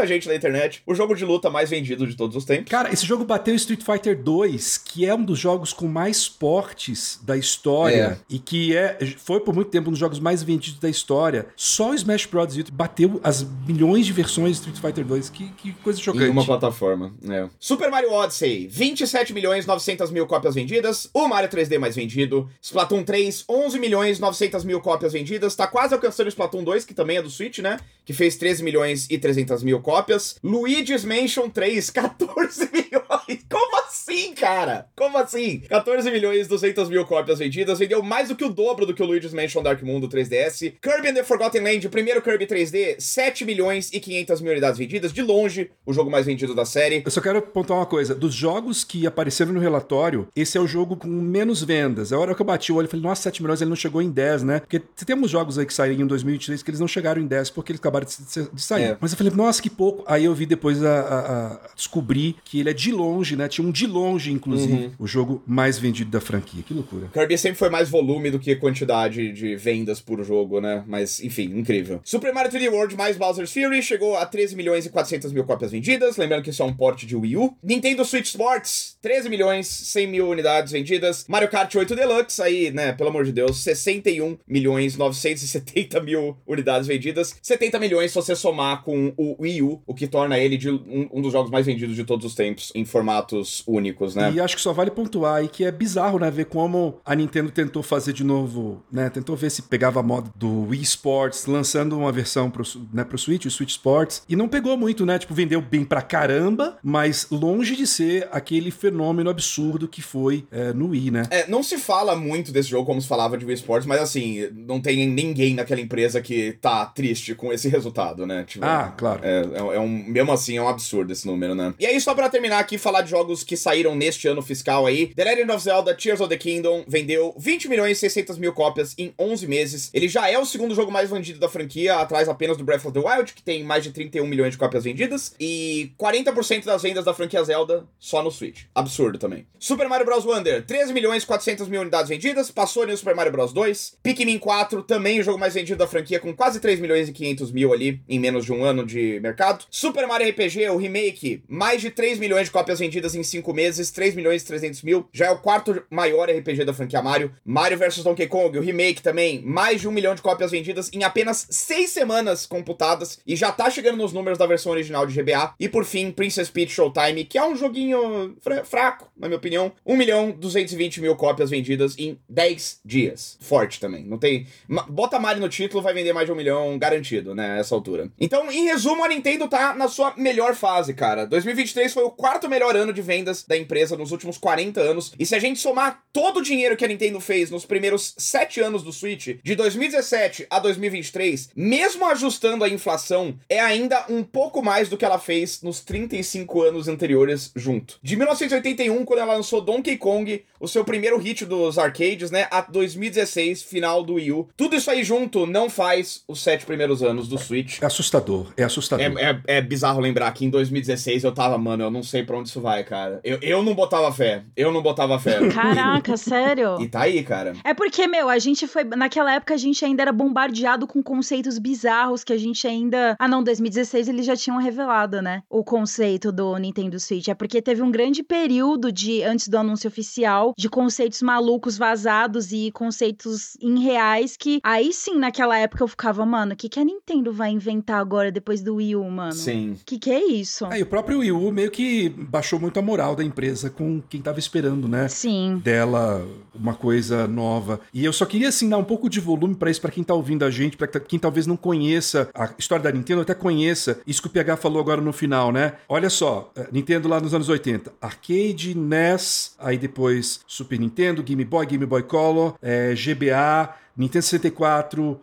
muita gente na internet, o jogo de luta mais vendido de todos os tempos. Cara, esse jogo bateu Street Fighter dois, que é um dos jogos com mais portes da história, é. e que é, foi por muito tempo um dos jogos mais vendidos da história. Só o Smash Bros. Bateu as milhões de versões de Street Fighter dois. Que, que coisa chocante. Em uma plataforma, é. Super Mario Odyssey, vinte e sete milhões e novecentas mil cópias vendidas. O Mario três D mais vendido. Splatoon três, onze milhões e novecentas mil cópias vendidas. Tá quase alcançando o Splatoon dois, que também é do Switch, né? Que fez treze milhões e trezentas mil cópias. Luigi's Mansion três, catorze milhões. Como assim, cara? Como assim? catorze milhões e duzentas mil cópias vendidas. Vendeu mais do que o dobro do que o Luigi's Mansion Dark Moon do três D S. Kirby and the Forgotten Land, o primeiro Kirby três D, sete milhões e quinhentas mil unidades vendidas. De longe, o jogo mais vendido da série. Eu só quero pontuar uma coisa. Dos jogos que apareceram no relatório, esse é o jogo com menos vendas. A hora que eu bati o olho, eu falei, nossa, sete milhões, ele não chegou em dez, né? Porque temos jogos aí que saíram em dois mil e vinte e três que eles não chegaram em dez porque eles acabaram de, de sair. É. Mas eu falei, nossa, que pouco. Aí eu vi depois a, a, a descobrir que ele é de longe, né? Tinha um de longe, inclusive, uhum. o jogo mais vendido da franquia. Que loucura. Kirby sempre foi mais volume do que quantidade de vendas por jogo, né? Mas, enfim, incrível. Super Mario três D World mais Bowser's Fury chegou a treze milhões e quatrocentas mil cópias vendidas. Lembrando que isso é um port de Wii U. Nintendo Switch Sports, treze milhões e cem mil unidades vendidas. Mario Kart oito Deluxe, aí, né, pelo amor de Deus, sessenta e um milhões e novecentos e setenta mil unidades vendidas. setenta milhões se você somar com o Wii U, o que torna ele de um, um dos jogos mais vendidos de todos os tempos, em formatos únicos, né? E acho que só vale pontuar aí que é bizarro, né, ver como a Nintendo tentou fazer de novo, né, tentou ver se pegava a moda do Wii Sports, lançando uma versão pro, né, pro Switch, o Switch Sports, e não pegou muito, né, tipo, vendeu bem pra caramba, mas longe de ser aquele fenômeno absurdo que foi é, no Wii, né? É, não se fala muito desse jogo como se falava de Wii Sports, mas assim, não tem ninguém naquela empresa que tá triste com esse resultado, né? Tipo, ah, claro. É, é, é um, mesmo assim, é um absurdo esse número, né? E aí, só pra terminar aqui, falar de jogos que saíram neste ano fiscal aí, The Legend of Zelda Tears of the Kingdom vendeu vinte milhões e seiscentas mil cópias em onze meses. Ele já é o segundo jogo mais vendido da franquia, atrás apenas do Breath of the Wild, que tem mais de trinta e um milhões de cópias vendidas, e quarenta por cento das vendas da franquia Zelda só no Switch. Absurdo também. Super Mario Bros. Wonder, treze milhões e quatrocentas mil unidades vendidas, passou ali no Super Mario Bros. dois. Pikmin quatro, também o jogo mais vendido da franquia, com quase três milhões e quinhentos mil ali, em menos de um ano de mercado. Super Mario R P G, o remake, mais de três milhões de cópias vendidas em cinco meses, três milhões e trezentos mil, já é o quarto maior R P G da franquia Mario. Mario versus. Donkey Kong, o remake também, mais de um milhão de cópias vendidas em apenas seis semanas computadas, e já tá chegando nos números da versão original de G B A. E por fim, Princess Peach Showtime, que é um joguinho fra- fraco, na minha opinião, um milhão e duzentos e vinte mil cópias vendidas em dez dias. Forte também, não tem... Bota Mario no título, vai vender mais de um milhão garantido, né, essa altura. Então, em resumo, a Nintendo tá na sua melhor fase, cara. dois mil e vinte e três foi o quarto melhor ano de vendas da empresa nos últimos quarenta anos, e se a gente somar todo o dinheiro que a Nintendo fez nos primeiros sete anos do Switch, de dois mil e dezessete a dois mil e vinte e três, mesmo ajustando a inflação, é ainda um pouco mais do que ela fez nos trinta e cinco anos anteriores junto. De mil novecentos e oitenta e um, quando ela lançou Donkey Kong, o seu primeiro hit dos arcades, né, a dois mil e dezesseis, final do Wii U. Tudo isso aí junto não faz os sete primeiros anos do Switch. É assustador, é assustador. É, é, é bizarro lembrar que em dois mil e dezesseis eu tava, mano, eu não sei pra onde isso vai, cara. Eu, eu não botava fé, eu não botava fé. Caraca, sério? E tá aí, cara. É porque, meu, a gente foi... Naquela época a gente ainda era bombardeado com conceitos bizarros que a gente ainda... Ah, não, dois mil e dezesseis eles já tinham revelado, né? O conceito do Nintendo Switch. É porque teve um grande período de, antes do anúncio oficial, de conceitos malucos vazados e conceitos irreais que... Aí sim, naquela época eu ficava, mano, o que, que a Nintendo vai inventar agora depois do Wii U, mano? Sim. O que, que é isso? É, e o próprio Wii U meio que baixou muito a moral da empresa com quem tava esperando, né? Sim. Dela uma coisa nova. E eu só queria, assim, dar um pouco de volume pra isso, pra quem tá ouvindo a gente, pra quem talvez não conheça a história da Nintendo, até conheça isso que o P H falou agora no final, né? Olha só, Nintendo lá nos anos oitenta, arcade, N E S, aí depois Super Nintendo, Game Boy, Game Boy Color, é, G B A, Nintendo sessenta e quatro,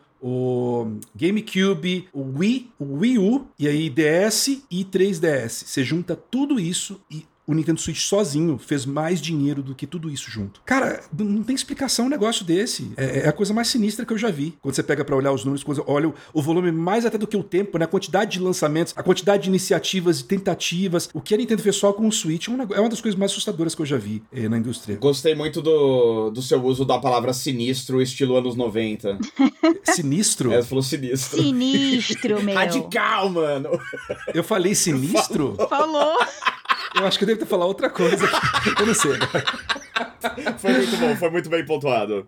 o GameCube, o Wii, o Wii U, e aí D S e três D S. Você junta tudo isso e o Nintendo Switch sozinho fez mais dinheiro do que tudo isso junto. Cara, não tem explicação um negócio desse. É, é a coisa mais sinistra que eu já vi. Quando você pega pra olhar os números, olha o, o volume mais até do que o tempo, né? A quantidade de lançamentos, a quantidade de iniciativas e tentativas. O que a Nintendo fez só com o Switch é, um, é uma das coisas mais assustadoras que eu já vi eh, na indústria. Gostei muito do, do seu uso da palavra sinistro, estilo anos noventa. Sinistro? É, você falou sinistro. Sinistro, meu. Radical, mano. Eu falei sinistro? Falou. Eu acho que eu devo ter falado outra coisa aqui. Eu não sei. Foi muito bom, foi muito bem pontuado.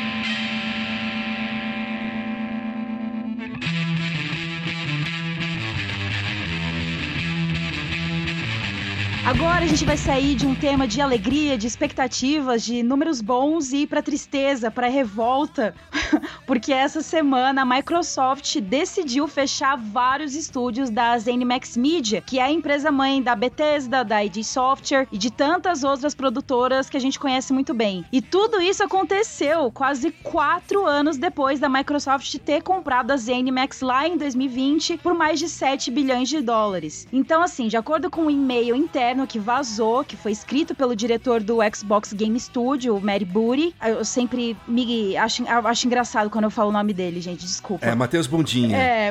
Agora a gente vai sair de um tema de alegria, de expectativas, de números bons e ir pra tristeza, pra revolta, porque essa semana a Microsoft decidiu fechar vários estúdios da ZeniMax Media, que é a empresa mãe da Bethesda, da I D Software e de tantas outras produtoras que a gente conhece muito bem. E tudo isso aconteceu quase quatro anos depois da Microsoft ter comprado a ZeniMax lá em dois mil e vinte por mais de sete bilhões de dólares. Então, assim, de acordo com um e-mail interno que vazou, que foi escrito pelo diretor do Xbox Game Studio, o Mary Booty. Eu sempre me acho, eu acho engraçado quando eu falo o nome dele, gente, desculpa. É, Matheus Bundinha. É,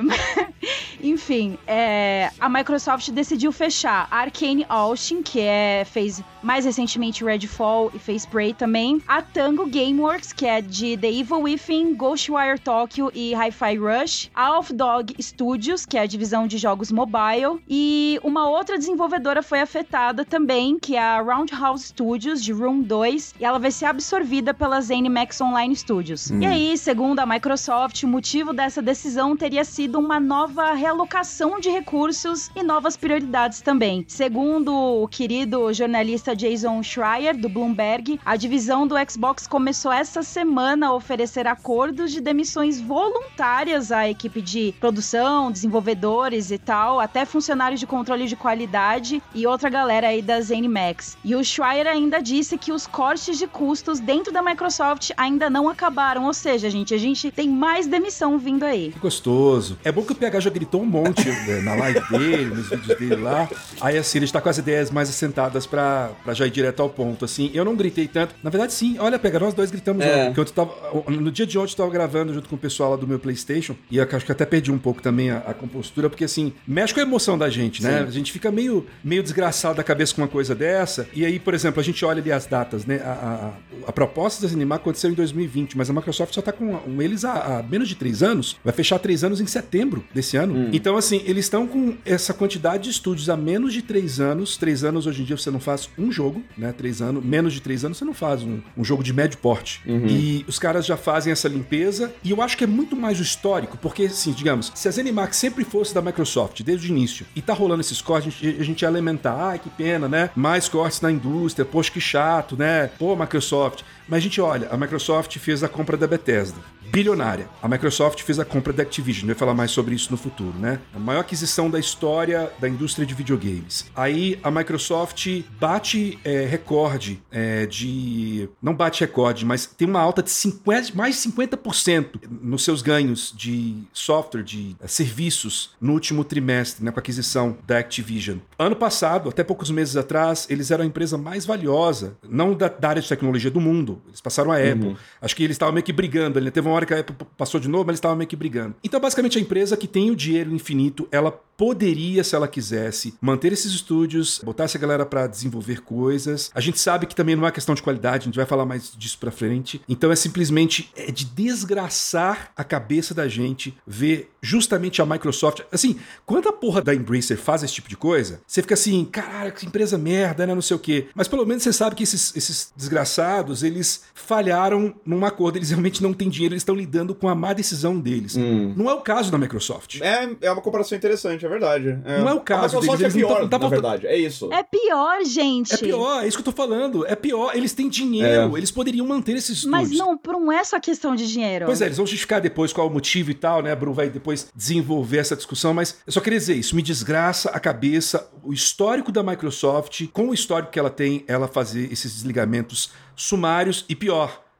enfim, é, a Microsoft decidiu fechar a Arcane Austin, que é, fez mais recentemente Redfall e fez Prey também, a Tango Gameworks, que é de The Evil Within, Ghostwire Tokyo e Hi-Fi Rush, a Off Dog Studios, que é a divisão de jogos mobile, e uma outra desenvolvedora foi afetada também, que é a Roundhouse Studios, de Room dois, e ela vai ser absorvida pela ZeniMax Online Studios. Hum. E aí, segundo a Microsoft, o motivo dessa decisão teria sido uma nova realocação de recursos e novas prioridades também. Segundo o querido jornalista Jason Schreier, do Bloomberg, a divisão do Xbox começou essa semana a oferecer acordos de demissões voluntárias à equipe de produção, desenvolvedores e tal, até funcionários de controle de qualidade e outra galera aí da ZeniMax. E o Schreier ainda disse que os cortes de custos dentro da Microsoft ainda não acabaram, ou seja, gente, a gente tem mais demissão vindo aí. Que gostoso. É bom que o P H já gritou um monte né, na live dele, nos vídeos dele lá. Aí assim, ele está com as ideias mais assentadas pra, pra já ir direto ao ponto, assim. Eu não gritei tanto. Na verdade, sim. Olha, P H, nós dois gritamos é. ontem. Eu tava, no dia de ontem eu tava gravando junto com o pessoal lá do meu PlayStation e eu acho que até perdi um pouco também a, a compostura, porque assim, mexe com a emoção da gente, né? Sim. A gente fica meio, meio desgraçado da cabeça com uma coisa dessa. E aí, por exemplo, a gente olha ali as datas, né? A, a, a proposta da ZeniMax aconteceu em dois mil e vinte, mas a Microsoft só tá com, com eles há, há menos de três anos. Vai fechar três anos em setembro desse ano. Hum. Então, assim, eles estão com essa quantidade de estúdios há menos de três anos. Três anos, hoje em dia, você não faz um jogo, né? Três anos, menos de três anos, você não faz um, um jogo de médio porte. Uhum. E os caras já fazem essa limpeza. E eu acho que é muito mais o histórico, porque, assim, digamos, se a ZeniMax sempre fosse da Microsoft, desde o início, e tá rolando esses cortes, a gente, a gente ia lamentar, ai, que pena, né? Mais cortes na indústria, poxa, que chato, né? Pô, Microsoft. Mas a gente olha, a Microsoft fez a compra da Bethesda. Bilionária. A Microsoft fez a compra da Activision, vai falar mais sobre isso no futuro, né? A maior aquisição da história da indústria de videogames. Aí a Microsoft bate é, recorde é, de... Não bate recorde, mas tem uma alta de cinquenta, mais de cinquenta por cento nos seus ganhos de software, de é, serviços no último trimestre, né, com a aquisição da Activision. Ano passado, até poucos meses atrás, eles eram a empresa mais valiosa, não da, da área de tecnologia do mundo. Eles passaram a Apple. Uhum. Acho que eles estavam meio que brigando. Né? Teve uma hora que a Apple passou de novo, mas eles estavam meio que brigando. Então, basicamente, a empresa que tem o dinheiro infinito, ela poderia, se ela quisesse, manter esses estúdios, botar essa galera pra desenvolver coisas. A gente sabe que também não é questão de qualidade, a gente vai falar mais disso pra frente. Então é simplesmente é de desgraçar a cabeça da gente ver justamente a Microsoft. Assim, quando a porra da Embracer faz esse tipo de coisa, você fica assim, caralho, que empresa merda, né, não sei o quê. Mas pelo menos você sabe que esses, esses desgraçados, eles falharam num acordo, eles realmente não têm dinheiro, eles estão lidando com a má decisão deles. Hum. Não é o caso da Microsoft. É, é uma comparação interessante. É verdade. É. Não é o caso deles. É pior, não tá, na verdade. É isso. É pior, gente. É pior, é isso que eu tô falando. É pior. Eles têm dinheiro. É. Eles poderiam manter esses estúdios. Mas não, não é só questão de dinheiro. Pois é, eles vão justificar depois qual é o motivo e tal, né? A Bru vai depois desenvolver essa discussão, mas eu só queria dizer isso. Me desgraça a cabeça o histórico da Microsoft, com o histórico que ela tem, ela fazer esses desligamentos sumários e pior.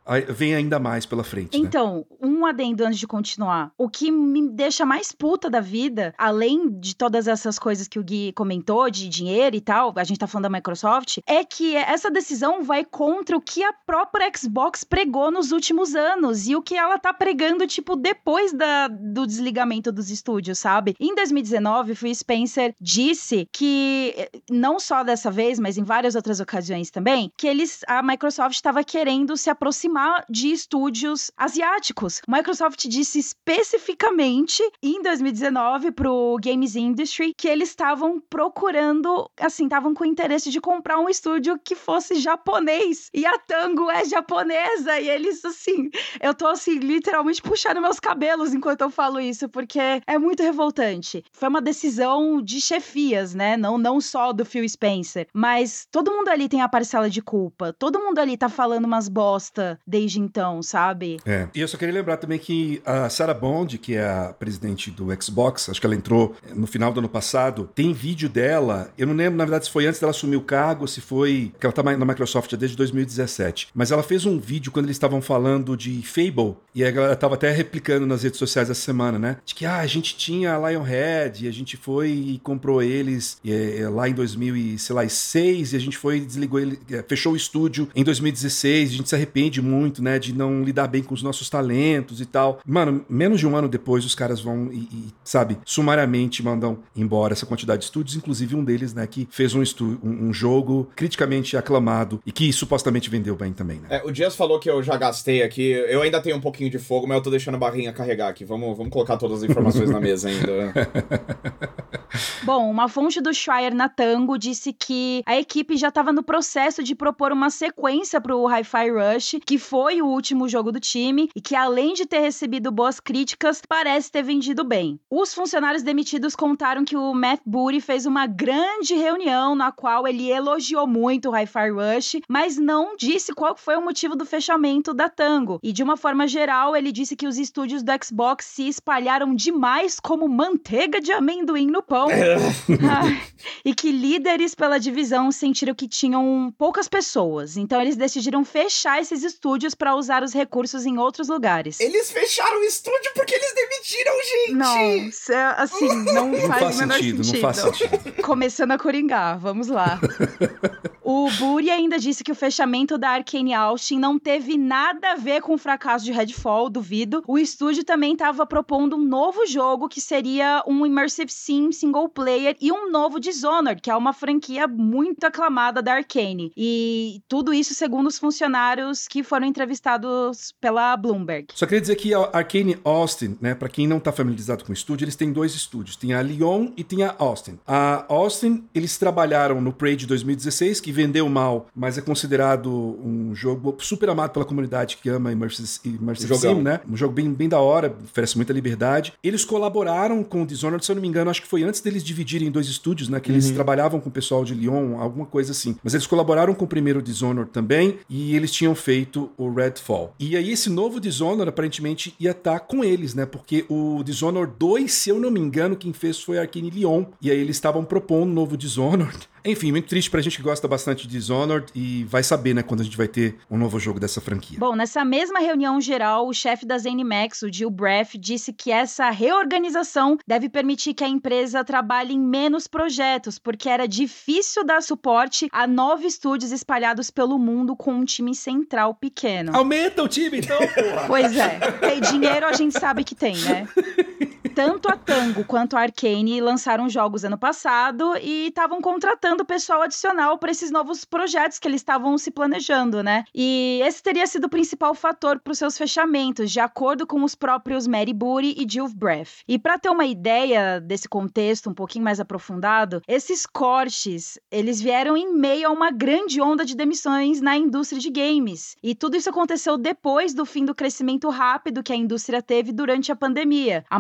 vem ainda mais pela frente, Então, né? um adendo antes de continuar. O que me deixa mais puta da vida, além de todas essas coisas que o Gui comentou, de dinheiro e tal, a gente tá falando da Microsoft, é que essa decisão vai contra o que a própria Xbox pregou nos últimos anos e o que ela tá pregando, tipo, depois da, do desligamento dos estúdios, sabe? Em dois mil e dezenove, o Phil Spencer disse que, não só dessa vez, mas em várias outras ocasiões também, que eles, a Microsoft estava querendo se aproximar de estúdios asiáticos. A Microsoft disse especificamente em dois mil e dezenove pro Games Industry que eles estavam procurando, assim, estavam com interesse de comprar um estúdio que fosse japonês. E a Tango é japonesa. E eles, assim, eu tô, assim, literalmente puxando meus cabelos enquanto eu falo isso, porque é muito revoltante. Foi uma decisão de chefias, né? Não, não só do Phil Spencer. Mas todo mundo ali tem a parcela de culpa. Todo mundo ali tá falando umas bosta desde então, sabe? É. E eu só queria lembrar também que a Sarah Bond, que é a presidente do Xbox, acho que ela entrou no final do ano passado, tem vídeo dela, eu não lembro, na verdade, se foi antes dela assumir o cargo, se foi... que ela tá na Microsoft desde dois mil e dezessete. Mas ela fez um vídeo quando eles estavam falando de Fable, e a galera tava até replicando nas redes sociais essa semana, né? De que, ah, a gente tinha a Lionhead, e a gente foi e comprou eles é, lá em dois mil e seis, e a gente foi e desligou ele, é, fechou o estúdio em dois mil e dezesseis, a gente se arrepende muito, né, de não lidar bem com os nossos talentos e tal. Mano, menos de um ano depois, os caras vão e, e sabe, sumariamente mandam embora essa quantidade de estúdios, inclusive um deles, né, que fez um, estu- um, um jogo criticamente aclamado e que supostamente vendeu bem também, né? É, o Dias falou que eu já gastei aqui, eu ainda tenho um pouquinho de fogo, mas eu tô deixando a barrinha carregar aqui. Vamos, vamos colocar todas as informações na mesa ainda. Bom, uma fonte do Schreier na Tango disse que a equipe já estava no processo de propor uma sequência para o Hi-Fi Rush, que foi o último jogo do time, e que além de ter recebido boas críticas, parece ter vendido bem. Os funcionários demitidos contaram que o Matt Booty fez uma grande reunião na qual ele elogiou muito o Hi-Fi Rush, mas não disse qual foi o motivo do fechamento da Tango. E de uma forma geral, ele disse que os estúdios do Xbox se espalharam demais como manteiga de amendoim no pão. Ah, e que líderes pela divisão sentiram que tinham poucas pessoas. Então eles decidiram fechar esses estúdios para usar os recursos em outros lugares. Eles fecharam o estúdio porque eles demitiram gente! Não, assim, não, não faz, faz o menor sentido, sentido. não faz sentido. Começando a coringar, vamos lá. O Buri ainda disse que o fechamento da Arcane Austin não teve nada a ver com o fracasso de Redfall, duvido. O estúdio também estava propondo um novo jogo que seria um Immersive Sim single player e um novo Dishonored, que é uma franquia muito aclamada da Arcane. E tudo isso segundo os funcionários que foram entrevistados pela Bloomberg. Só queria dizer que a Arcane Austin, né, pra quem não tá familiarizado com o estúdio, eles têm dois estúdios. Tem a Lyon e tem a Austin. A Austin, eles trabalharam no Prey de dois mil e dezesseis, que vendeu mal, mas é considerado um jogo super amado pela comunidade que ama Immersive, Immersive Sim, né? Um jogo bem, bem da hora, oferece muita liberdade. Eles colaboraram com o Dishonored, se eu não me engano, acho que foi antes deles dividirem em dois estúdios, né? Que eles uhum. trabalhavam com o pessoal de Lyon, alguma coisa assim. Mas eles colaboraram com o primeiro Dishonored também, e eles tinham feito o Redfall. E aí esse novo Dishonored, aparentemente, ia estar com eles, né? Porque o Dishonored dois, se eu não me engano, quem fez foi a Arcane Lyon. E aí eles estavam propondo um novo Dishonored. Enfim, muito triste pra gente que gosta bastante de Dishonored e vai saber, né, quando a gente vai ter um novo jogo dessa franquia. Bom, nessa mesma reunião geral, o chefe da ZeniMax, o Gil Braff, disse que essa reorganização deve permitir que a empresa trabalhe em menos projetos, porque era difícil dar suporte a nove estúdios espalhados pelo mundo com um time central pequeno. Aumenta o time, então, porra! Pois é, tem dinheiro a gente sabe que tem, né? Tanto a Tango quanto a Arcane lançaram jogos ano passado e estavam contratando pessoal adicional para esses novos projetos que eles estavam se planejando, né? E esse teria sido o principal fator para os seus fechamentos, de acordo com os próprios Mary Booty e Jill Braff. E para ter uma ideia desse contexto um pouquinho mais aprofundado, esses cortes, eles vieram em meio a uma grande onda de demissões na indústria de games. E tudo isso aconteceu depois do fim do crescimento rápido que a indústria teve durante a pandemia. A Microsoft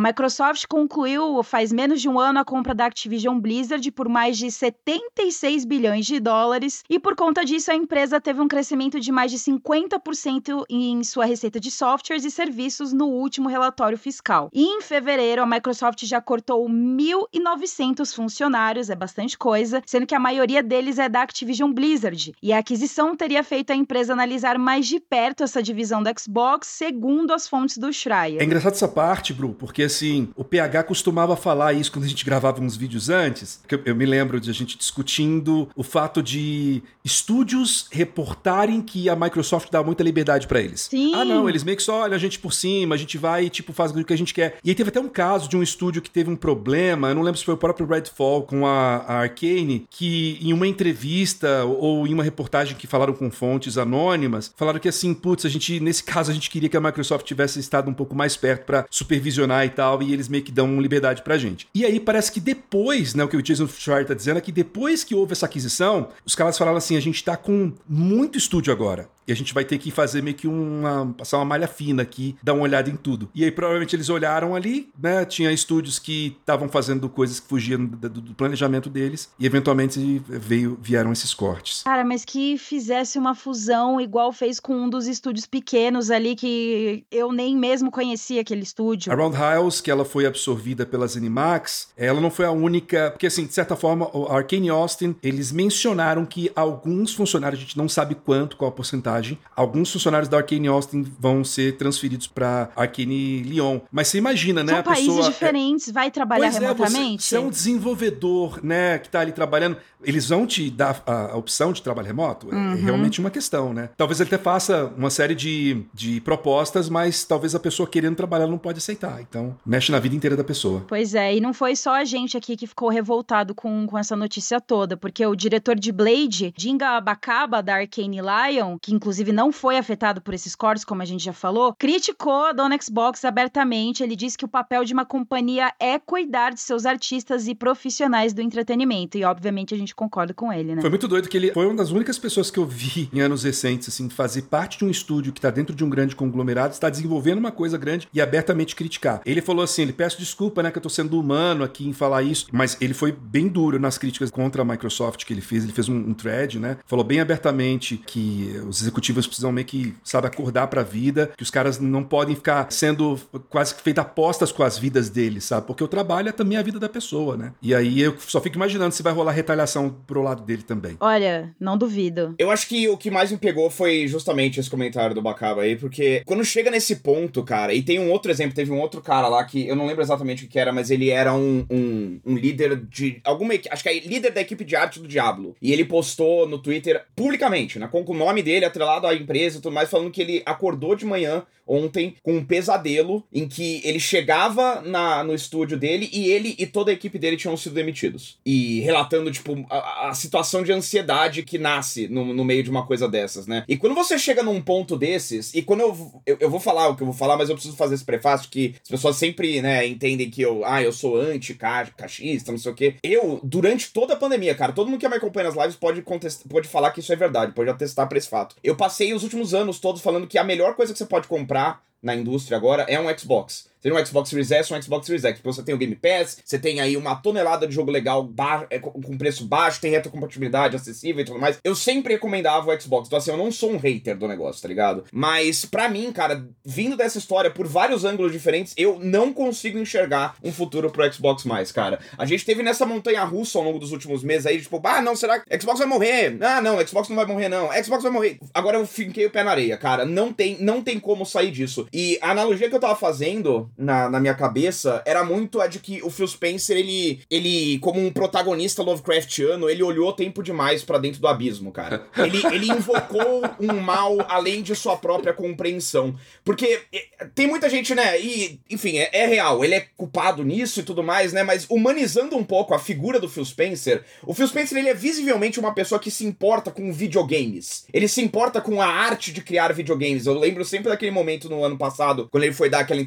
Microsoft concluiu faz menos de um ano a compra da Activision Blizzard por mais de setenta e seis bilhões de dólares e por conta disso a empresa teve um crescimento de mais de cinquenta por cento em sua receita de softwares e serviços no último relatório fiscal. E em fevereiro a Microsoft já cortou mil e novecentos funcionários, é bastante coisa, sendo que a maioria deles é da Activision Blizzard. E a aquisição teria feito a empresa analisar mais de perto essa divisão do Xbox, segundo as fontes do Schreier. É engraçado essa parte, Bru, porque assim, o P H costumava falar isso quando a gente gravava uns vídeos antes, que eu, eu me lembro de a gente discutindo o fato de estúdios reportarem que a Microsoft dá muita liberdade pra eles. Sim. Ah, não, eles meio que só olham a gente por cima, a gente vai e tipo, faz o que a gente quer. E aí teve até um caso de um estúdio que teve um problema, eu não lembro se foi o próprio Redfall com a, a Arcane, que em uma entrevista ou em uma reportagem que falaram com fontes anônimas, falaram que assim, putz, a gente, nesse caso a gente queria que a Microsoft tivesse estado um pouco mais perto pra supervisionar e tal, e eles meio que dão liberdade pra gente. E aí parece que depois, né, o que o Jason Schreier tá dizendo é que depois que houve essa aquisição, os caras falaram assim, a gente tá com muito estúdio agora. E a gente vai ter que fazer meio que uma... passar uma malha fina aqui, dar uma olhada em tudo. E aí, provavelmente, eles olharam ali, né? Tinha estúdios que estavam fazendo coisas que fugiam do, do planejamento deles. E, eventualmente, veio, vieram esses cortes. Cara, mas que fizesse uma fusão igual fez com um dos estúdios pequenos ali, que eu nem mesmo conhecia aquele estúdio. A Roundhouse, que ela foi absorvida pela ZeniMax, ela não foi a única... Porque, assim, de certa forma, a Arcane Austin, eles mencionaram que alguns funcionários, a gente não sabe quanto, qual a porcentagem, alguns funcionários da Arcane Austin vão ser transferidos para Arcane Lyon. Mas você imagina, né? São a países pessoa diferentes, é... vai trabalhar pois remotamente? É, você, você é um desenvolvedor, né, que tá ali trabalhando. Eles vão te dar a, a opção de trabalho remoto? Uhum. É realmente uma questão, né? Talvez ele até faça uma série de, de propostas, mas talvez a pessoa querendo trabalhar não pode aceitar. Então, mexe na vida inteira da pessoa. Pois é, e não foi só a gente aqui que ficou revoltado com, com essa notícia toda, porque o diretor de Blade, Jinga Bakaba, da Arcane Lion, que inclusive não foi afetado por esses cortes, como a gente já falou, criticou a dona Xbox abertamente. Ele disse que o papel de uma companhia é cuidar de seus artistas e profissionais do entretenimento, e obviamente a gente concorda com ele, né? Foi muito doido que ele foi uma das únicas pessoas que eu vi em anos recentes, assim, fazer parte de um estúdio que tá dentro de um grande conglomerado, está desenvolvendo uma coisa grande e abertamente criticar. Ele falou assim, ele peço desculpa, né, que eu tô sendo humano aqui em falar isso, mas ele foi bem duro nas críticas contra a Microsoft que ele fez, ele fez um, um thread, né, falou bem abertamente que os executivos precisam meio que, sabe, acordar pra vida, que os caras não podem ficar sendo quase que feito apostas com as vidas deles, sabe, porque o trabalho é também a vida da pessoa, né, e aí eu só fico imaginando se vai rolar retaliação pro lado dele também. Olha, não duvido. Eu acho que o que mais me pegou foi justamente esse comentário do Bakaba aí, porque quando chega nesse ponto, cara, e tem um outro exemplo, teve um outro cara lá que eu não lembro exatamente o que era, mas ele era um, um, um líder de alguma, acho que é líder da equipe de arte do Diablo, e ele postou no Twitter publicamente, né, com o nome dele atrelado à empresa e tudo mais, falando que ele acordou de manhã ontem com um pesadelo em que ele chegava na, no estúdio dele e ele e toda a equipe dele tinham sido demitidos. E relatando, tipo, a, a situação de ansiedade que nasce no, no meio de uma coisa dessas, né? E quando você chega num ponto desses, e quando eu, eu, eu vou falar o que eu vou falar, mas eu preciso fazer esse prefácio que as pessoas sempre, né, entendem que eu, ah, eu sou anti-cachista, não sei o quê. Eu, durante toda a pandemia, cara, todo mundo que me acompanha nas lives pode, contestar, pode falar que isso é verdade, pode atestar pra esse fato. Eu passei os últimos anos todos falando que a melhor coisa que você pode comprar na indústria agora é um Xbox. Seja um Xbox Series S ou um Xbox Series X. Porque você tem o Game Pass, você tem aí uma tonelada de jogo legal ba- com preço baixo, tem retrocompatibilidade acessível e tudo mais. Eu sempre recomendava o Xbox. Então assim, eu não sou um hater do negócio, tá ligado? Mas pra mim, cara, vindo dessa história por vários ângulos diferentes, eu não consigo enxergar um futuro pro Xbox mais, cara. A gente teve nessa montanha-russa ao longo dos últimos meses aí, tipo, ah, não, será que Xbox vai morrer? Ah, não, Xbox não vai morrer, não. Xbox vai morrer. Agora eu finquei o pé na areia, cara. Não tem, não tem como sair disso. E a analogia que eu tava fazendo na, na minha cabeça era muito a de que o Phil Spencer, ele, ele como um protagonista Lovecraftiano, ele olhou tempo demais pra dentro do abismo, cara. Ele, ele invocou um mal além de sua própria compreensão. Porque tem muita gente, né, e, enfim, é, é real, ele é culpado nisso e tudo mais, né, mas humanizando um pouco a figura do Phil Spencer, o Phil Spencer, ele é visivelmente uma pessoa que se importa com videogames. Ele se importa com a arte de criar videogames. Eu lembro sempre daquele momento no ano passado, quando ele foi dar aquela entrevista pro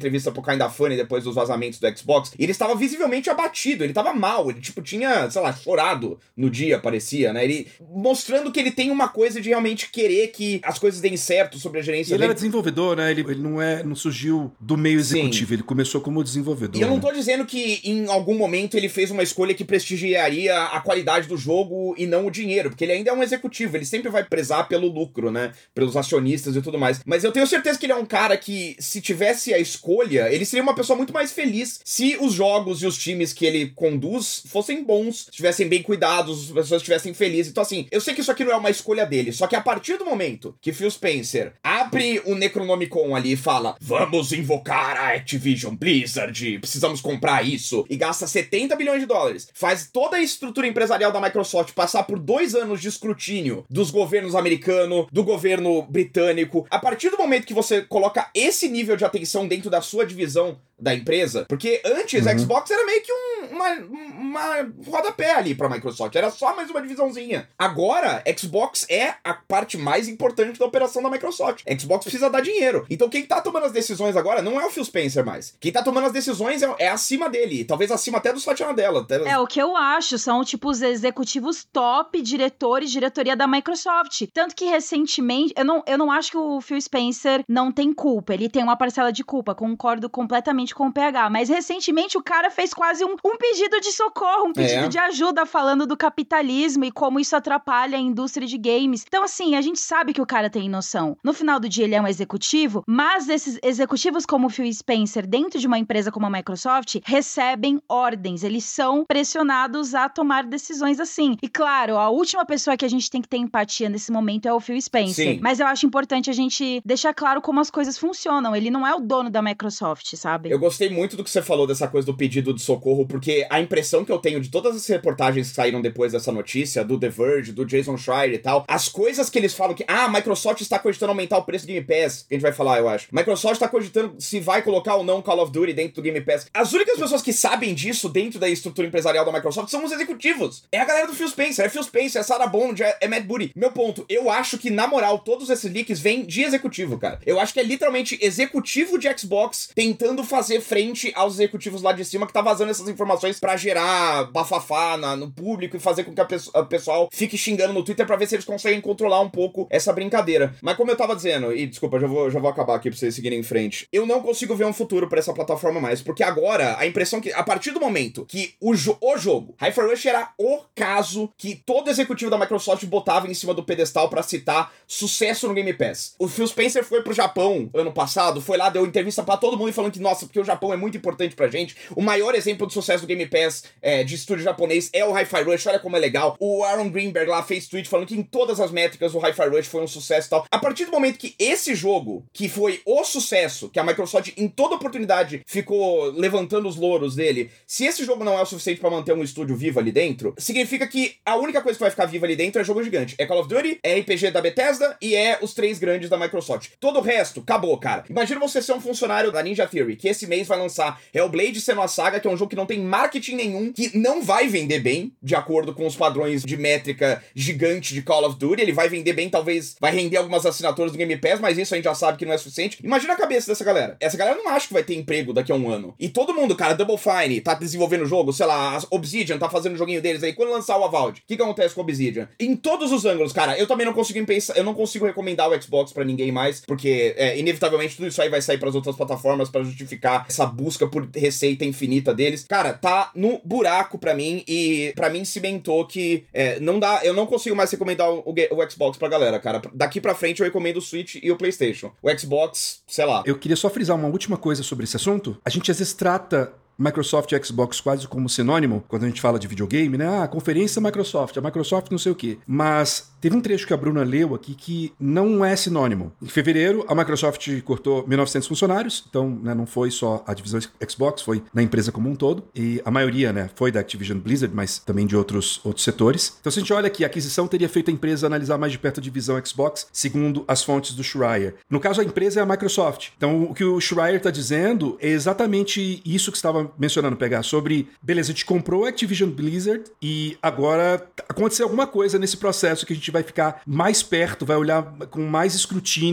Kinda Funny depois dos vazamentos do Xbox, e ele estava visivelmente abatido, ele estava mal, ele, tipo, tinha, sei lá, chorado no dia, parecia, né? Ele mostrando que ele tem uma coisa de realmente querer que as coisas deem certo sobre a gerência e ele dele. era desenvolvedor, né? Ele, ele não, é, não surgiu do meio executivo, Sim. ele começou como desenvolvedor. E eu não né? tô dizendo que em algum momento ele fez uma escolha que prestigiaria a qualidade do jogo e não o dinheiro, porque ele ainda é um executivo, ele sempre vai prezar pelo lucro, né? Pelos acionistas e tudo mais. Mas eu tenho certeza que ele é um cara que, se tivesse a escolha, ele seria uma pessoa muito mais feliz se os jogos e os times que ele conduz fossem bons, estivessem bem cuidados, as pessoas estivessem felizes. Então, assim, eu sei que isso aqui não é uma escolha dele, só que a partir do momento que Phil Spencer abre o Necronomicon ali e fala: vamos invocar a Activision Blizzard, precisamos comprar isso, e gasta setenta bilhões de dólares, faz toda a estrutura empresarial da Microsoft passar por dois anos de escrutínio dos governos americano, do governo britânico, a partir do momento que você coloca esse nível de atenção dentro da sua divisão da empresa, porque antes a uhum. Xbox era meio que um, uma, uma rodapé ali pra Microsoft, era só mais uma divisãozinha. Agora, Xbox é a parte mais importante da operação da Microsoft. Xbox precisa dar dinheiro. Então quem tá tomando as decisões agora não é o Phil Spencer mais. Quem tá tomando as decisões é, é acima dele, talvez acima até do Satya Nadella. Até... É, o que eu acho, são tipo os executivos top, diretores, diretoria da Microsoft. Tanto que recentemente, eu não, eu não acho que o Phil Spencer não tem culpa, ele tem uma parcela de culpa, concordo completamente com o P H, mas recentemente o cara fez quase um, um pedido de socorro, um pedido é. de ajuda falando do capitalismo e como isso atrapalha a indústria de games. Então, assim, a gente sabe que o cara tem noção. No final do dia, ele é um executivo, mas esses executivos como o Phil Spencer, dentro de uma empresa como a Microsoft, recebem ordens, eles são pressionados a tomar decisões assim. E claro, a última pessoa que a gente tem que ter empatia nesse momento é o Phil Spencer. Sim. Mas eu acho importante a gente deixar claro como as coisas funcionam. Ele não é o dono da Microsoft, sabe? Eu gostei muito do que você falou dessa coisa do pedido de socorro, porque a impressão que eu tenho de todas as reportagens que saíram depois dessa notícia, do The Verge, do Jason Schreier e tal, as coisas que eles falam que, ah, a Microsoft está cogitando aumentar o preço do Game Pass, que a gente vai falar, eu acho. Microsoft está cogitando se vai colocar ou não Call of Duty dentro do Game Pass. As únicas pessoas que sabem disso dentro da estrutura empresarial da Microsoft são os executivos. É a galera do Phil Spencer, é Phil Spencer, é Sarah Bond, é, é Matt Booty. Meu ponto, eu acho que, na moral, todos esses leaks vêm de executivo, cara. Eu acho que é literalmente executivo de Xbox tentando fazer frente aos executivos lá de cima que tá vazando essas informações pra gerar bafafá na, no público e fazer com que a peço- a pessoal fique xingando no Twitter pra ver se eles conseguem controlar um pouco essa brincadeira. Mas como eu tava dizendo, e desculpa, já vou, já vou acabar aqui pra vocês seguirem em frente, eu não consigo ver um futuro pra essa plataforma mais, porque agora a impressão que, a partir do momento que o, jo- o jogo, Hi-Fi Rush era o caso que todo executivo da Microsoft botava em cima do pedestal pra citar sucesso no Game Pass. O Phil Spencer foi pro Japão ano passado, foi lá, deu entrevista pra todo mundo e falando que, nossa, porque o Japão é muito importante pra gente. O maior exemplo de sucesso do Game Pass é, de estúdio japonês é o Hi-Fi Rush, olha como é legal. O Aaron Greenberg lá fez tweet falando que em todas as métricas o Hi-Fi Rush foi um sucesso e tal. A partir do momento que esse jogo, que foi o sucesso, que a Microsoft em toda oportunidade ficou levantando os louros dele, se esse jogo não é o suficiente pra manter um estúdio vivo ali dentro, significa que a única coisa que vai ficar viva ali dentro é jogo gigante. É Call of Duty, é R P G da Bethesda e é os três grandes da Microsoft. Todo o resto, acabou, cara. Imagina você ser um funcionário da Ninja Theory, que esse mês vai lançar Hellblade Senua Saga, que é um jogo que não tem marketing nenhum, que não vai vender bem, de acordo com os padrões de métrica gigante de Call of Duty. Ele vai vender bem, talvez vai render algumas assinaturas do Game Pass, mas isso a gente já sabe que não é suficiente. Imagina a cabeça dessa galera. Essa galera não acha que vai ter emprego daqui a um ano. E todo mundo, cara, Double Fine tá desenvolvendo o jogo, sei lá, a Obsidian tá fazendo o joguinho deles aí. Quando lançar o Avowed, o que que acontece com a Obsidian? Em todos os ângulos, cara, eu também não consigo pensar, eu não consigo recomendar o Xbox pra ninguém mais, porque é, inevitavelmente tudo isso aí vai sair pras outras plataformas pra justificar essa busca por receita infinita deles. Cara, tá no buraco pra mim e pra mim cimentou que é, não dá, eu não consigo mais recomendar o, o, o Xbox pra galera, cara. Daqui pra frente eu recomendo o Switch e o PlayStation. O Xbox, sei lá. Eu queria só frisar uma última coisa sobre esse assunto. A gente às vezes trata Microsoft e Xbox quase como sinônimo, quando a gente fala de videogame, né? Ah, a conferência Microsoft, a Microsoft não sei o quê. Mas teve um trecho que a Bruna leu aqui que não é sinônimo. Em fevereiro, a Microsoft cortou mil e novecentos funcionários, então né, não foi só a divisão Xbox, foi na empresa como um todo. E a maioria, né, foi da Activision Blizzard, mas também de outros, outros setores. Então se a gente olha aqui, a aquisição teria feito a empresa analisar mais de perto a divisão Xbox, segundo as fontes do Schreier. No caso, a empresa é a Microsoft. Então o que o Schreier está dizendo é exatamente isso que estava mencionando, pegar sobre, beleza, a gente comprou a Activision Blizzard e agora aconteceu alguma coisa nesse processo que a gente vai ficar mais perto, vai olhar com mais escrutínio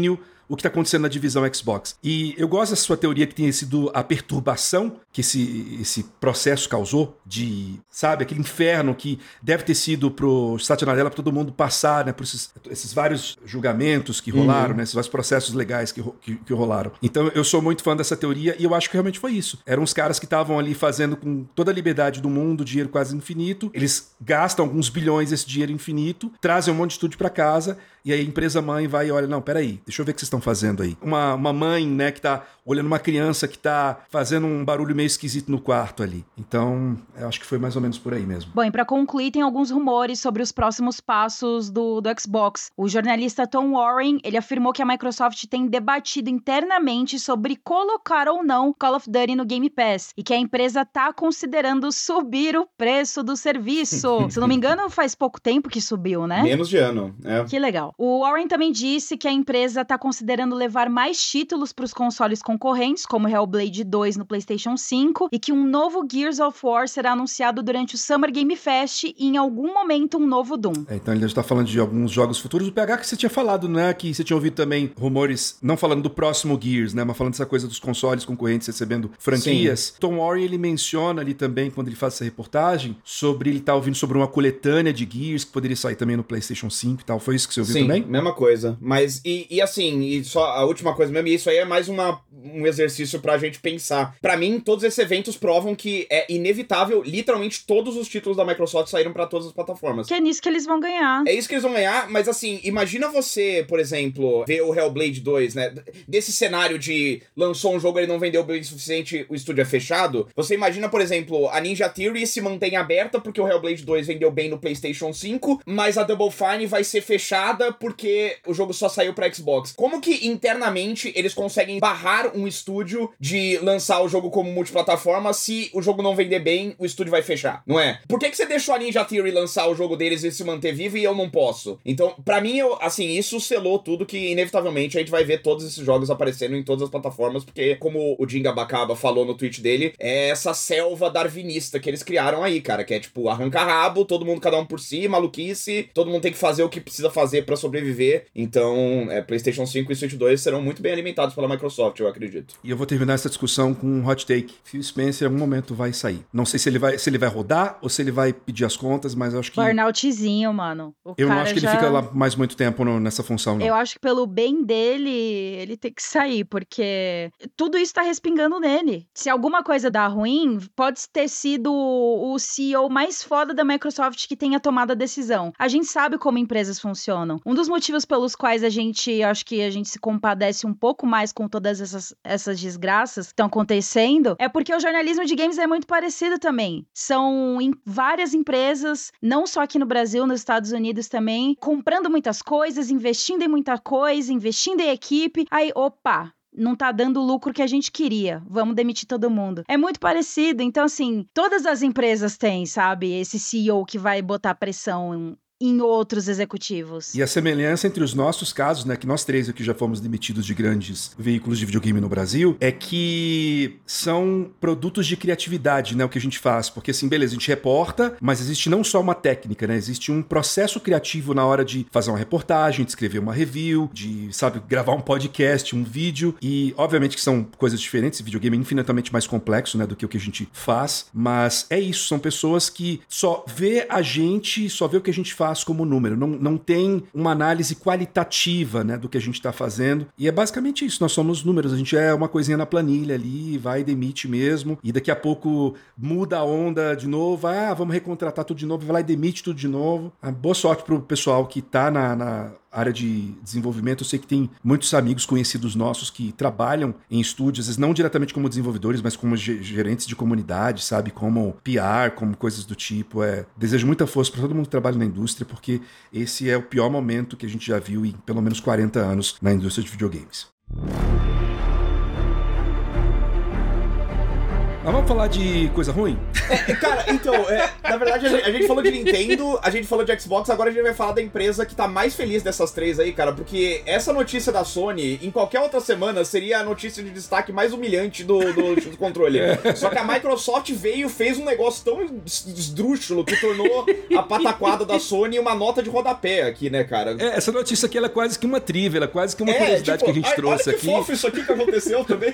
o que está acontecendo na divisão Xbox. E eu gosto dessa sua teoria que tenha sido a perturbação que esse, esse processo causou, de, sabe, aquele inferno que deve ter sido pro Satya Nadella, para todo mundo passar, né, por esses, esses vários julgamentos que rolaram, uhum. né, esses vários processos legais que, que, que rolaram. Então eu sou muito fã dessa teoria e eu acho que realmente foi isso. Eram uns caras que estavam ali fazendo com toda a liberdade do mundo, dinheiro quase infinito, eles gastam alguns bilhões desse dinheiro infinito, trazem um monte de estúdio para casa e aí a empresa mãe vai e olha, não, peraí, deixa eu ver o que vocês estão fazendo aí. Uma, uma mãe, né, que tá olhando uma criança que tá fazendo um barulho meio esquisito no quarto ali. Então, eu acho que foi mais ou menos por aí mesmo. Bom, e pra concluir, tem alguns rumores sobre os próximos passos do, do Xbox. O jornalista Tom Warren, ele afirmou que a Microsoft tem debatido internamente sobre colocar ou não Call of Duty no Game Pass e que a empresa tá considerando subir o preço do serviço. Se não me engano, faz pouco tempo que subiu, né? Menos de ano, é. Que legal. O Warren também disse que a empresa tá considerando levar mais títulos pros consoles concorrentes, como Hellblade dois no PlayStation cinco, e que um novo Gears of War será anunciado durante o Summer Game Fest e em algum momento um novo Doom. É, então ele já está falando de alguns jogos futuros. O P H que você tinha falado, né, que você tinha ouvido também rumores, não falando do próximo Gears, né, mas falando dessa coisa dos consoles concorrentes recebendo franquias. Sim. Tom Warren, ele menciona ali também, quando ele faz essa reportagem, sobre ele estar tá ouvindo sobre uma coletânea de Gears que poderia sair também no PlayStation cinco e tal. Foi isso que você ouviu? Sim, também? Mesma coisa. Mas, e, e assim, e só a última coisa mesmo, e isso aí é mais uma, um exercício pra gente pensar. Pra mim, todos esses eventos provam que é inevitável, literalmente todos os títulos da Microsoft saíram pra todas as plataformas. Que é nisso que eles vão ganhar. É isso que eles vão ganhar, mas assim, imagina você, por exemplo, ver o Hellblade dois, né? Desse cenário de lançou um jogo, ele não vendeu bem o suficiente, o estúdio é fechado. Você imagina, por exemplo, a Ninja Theory se mantém aberta porque o Hellblade dois vendeu bem no PlayStation cinco, mas a Double Fine vai ser fechada porque o jogo só saiu pra Xbox. Como que internamente eles conseguem barrar um estúdio de lançar o jogo como multiplataforma se o jogo não vender bem, o estúdio vai fechar, não é? Por que que você deixou a Ninja Theory lançar o jogo deles e se manter vivo e eu não posso? Então, pra mim, eu, assim, isso selou tudo que inevitavelmente a gente vai ver todos esses jogos aparecendo em todas as plataformas, porque como o Jinga Bacaba falou no tweet dele, é essa selva darwinista que eles criaram aí, cara, que é tipo, arranca rabo, todo mundo cada um por si, maluquice, todo mundo tem que fazer o que precisa fazer pra sobreviver. Então, é, PlayStation cinco e Switch dois serão muito bem alimentados pela Microsoft, eu acredito. E eu vou terminar essa discussão com um hot take. Phil Spencer em algum momento vai sair. Não sei se ele vai, se ele vai rodar ou se ele vai pedir as contas, mas eu acho que... Burnoutzinho, mano. O eu cara não acho que já... ele fica lá mais muito tempo no, nessa função, não. Eu acho que pelo bem dele, ele tem que sair, porque tudo isso tá respingando nele. Se alguma coisa dá ruim, pode ter sido o C E O mais foda da Microsoft que tenha tomado a decisão. A gente sabe como empresas funcionam. Um dos motivos pelos quais a gente, acho que a gente se compadece um pouco mais com todas essas, essas desgraças que estão acontecendo, é porque o jornalismo de games é muito parecido também. São em várias empresas, não só aqui no Brasil, nos Estados Unidos também, comprando muitas coisas, investindo em muita coisa, investindo em equipe, aí, opa, não tá dando o lucro que a gente queria, vamos demitir todo mundo. É muito parecido, então assim, todas as empresas têm, sabe, esse C E O que vai botar pressão em... em outros executivos. E a semelhança entre os nossos casos, né, que nós três aqui já fomos demitidos de grandes veículos de videogame no Brasil, é que são produtos de criatividade, né, o que a gente faz. Porque assim, beleza, a gente reporta, mas existe não só uma técnica, né, existe um processo criativo na hora de fazer uma reportagem, de escrever uma review, de, sabe, gravar um podcast, um vídeo, e obviamente que são coisas diferentes, videogame é infinitamente mais complexo, né, do que o que a gente faz, mas é isso, são pessoas que só vê a gente, só vê o que a gente faz como número, não, não tem uma análise qualitativa, né, do que a gente está fazendo, e é basicamente isso, nós somos números, a gente é uma coisinha na planilha ali, vai e demite mesmo, e daqui a pouco muda a onda de novo, ah, vamos recontratar tudo de novo, vai lá e demite tudo de novo. Ah, boa sorte pro pessoal que tá na, na área de desenvolvimento. Eu sei que tem muitos amigos conhecidos nossos que trabalham em estúdios, às vezes não diretamente como desenvolvedores, mas como gerentes de comunidade, sabe? Como P R, como coisas do tipo. É, desejo muita força para todo mundo que trabalha na indústria, porque esse é o pior momento que a gente já viu em pelo menos quarenta anos na indústria de videogames. Mas vamos falar de coisa ruim? É, cara, então, é, na verdade, a gente, a gente falou de Nintendo, a gente falou de Xbox, agora a gente vai falar da empresa que tá mais feliz dessas três aí, cara, porque essa notícia da Sony, em qualquer outra semana, seria a notícia de destaque mais humilhante do, do, do controle. É. Só que a Microsoft veio e fez um negócio tão esdrúxulo que tornou a pataquada da Sony uma nota de rodapé aqui, né, cara? É, essa notícia aqui ela é quase que uma trivia, ela é quase que uma é, curiosidade tipo, que a gente ai, trouxe olha que aqui. Fofo isso aqui que aconteceu também.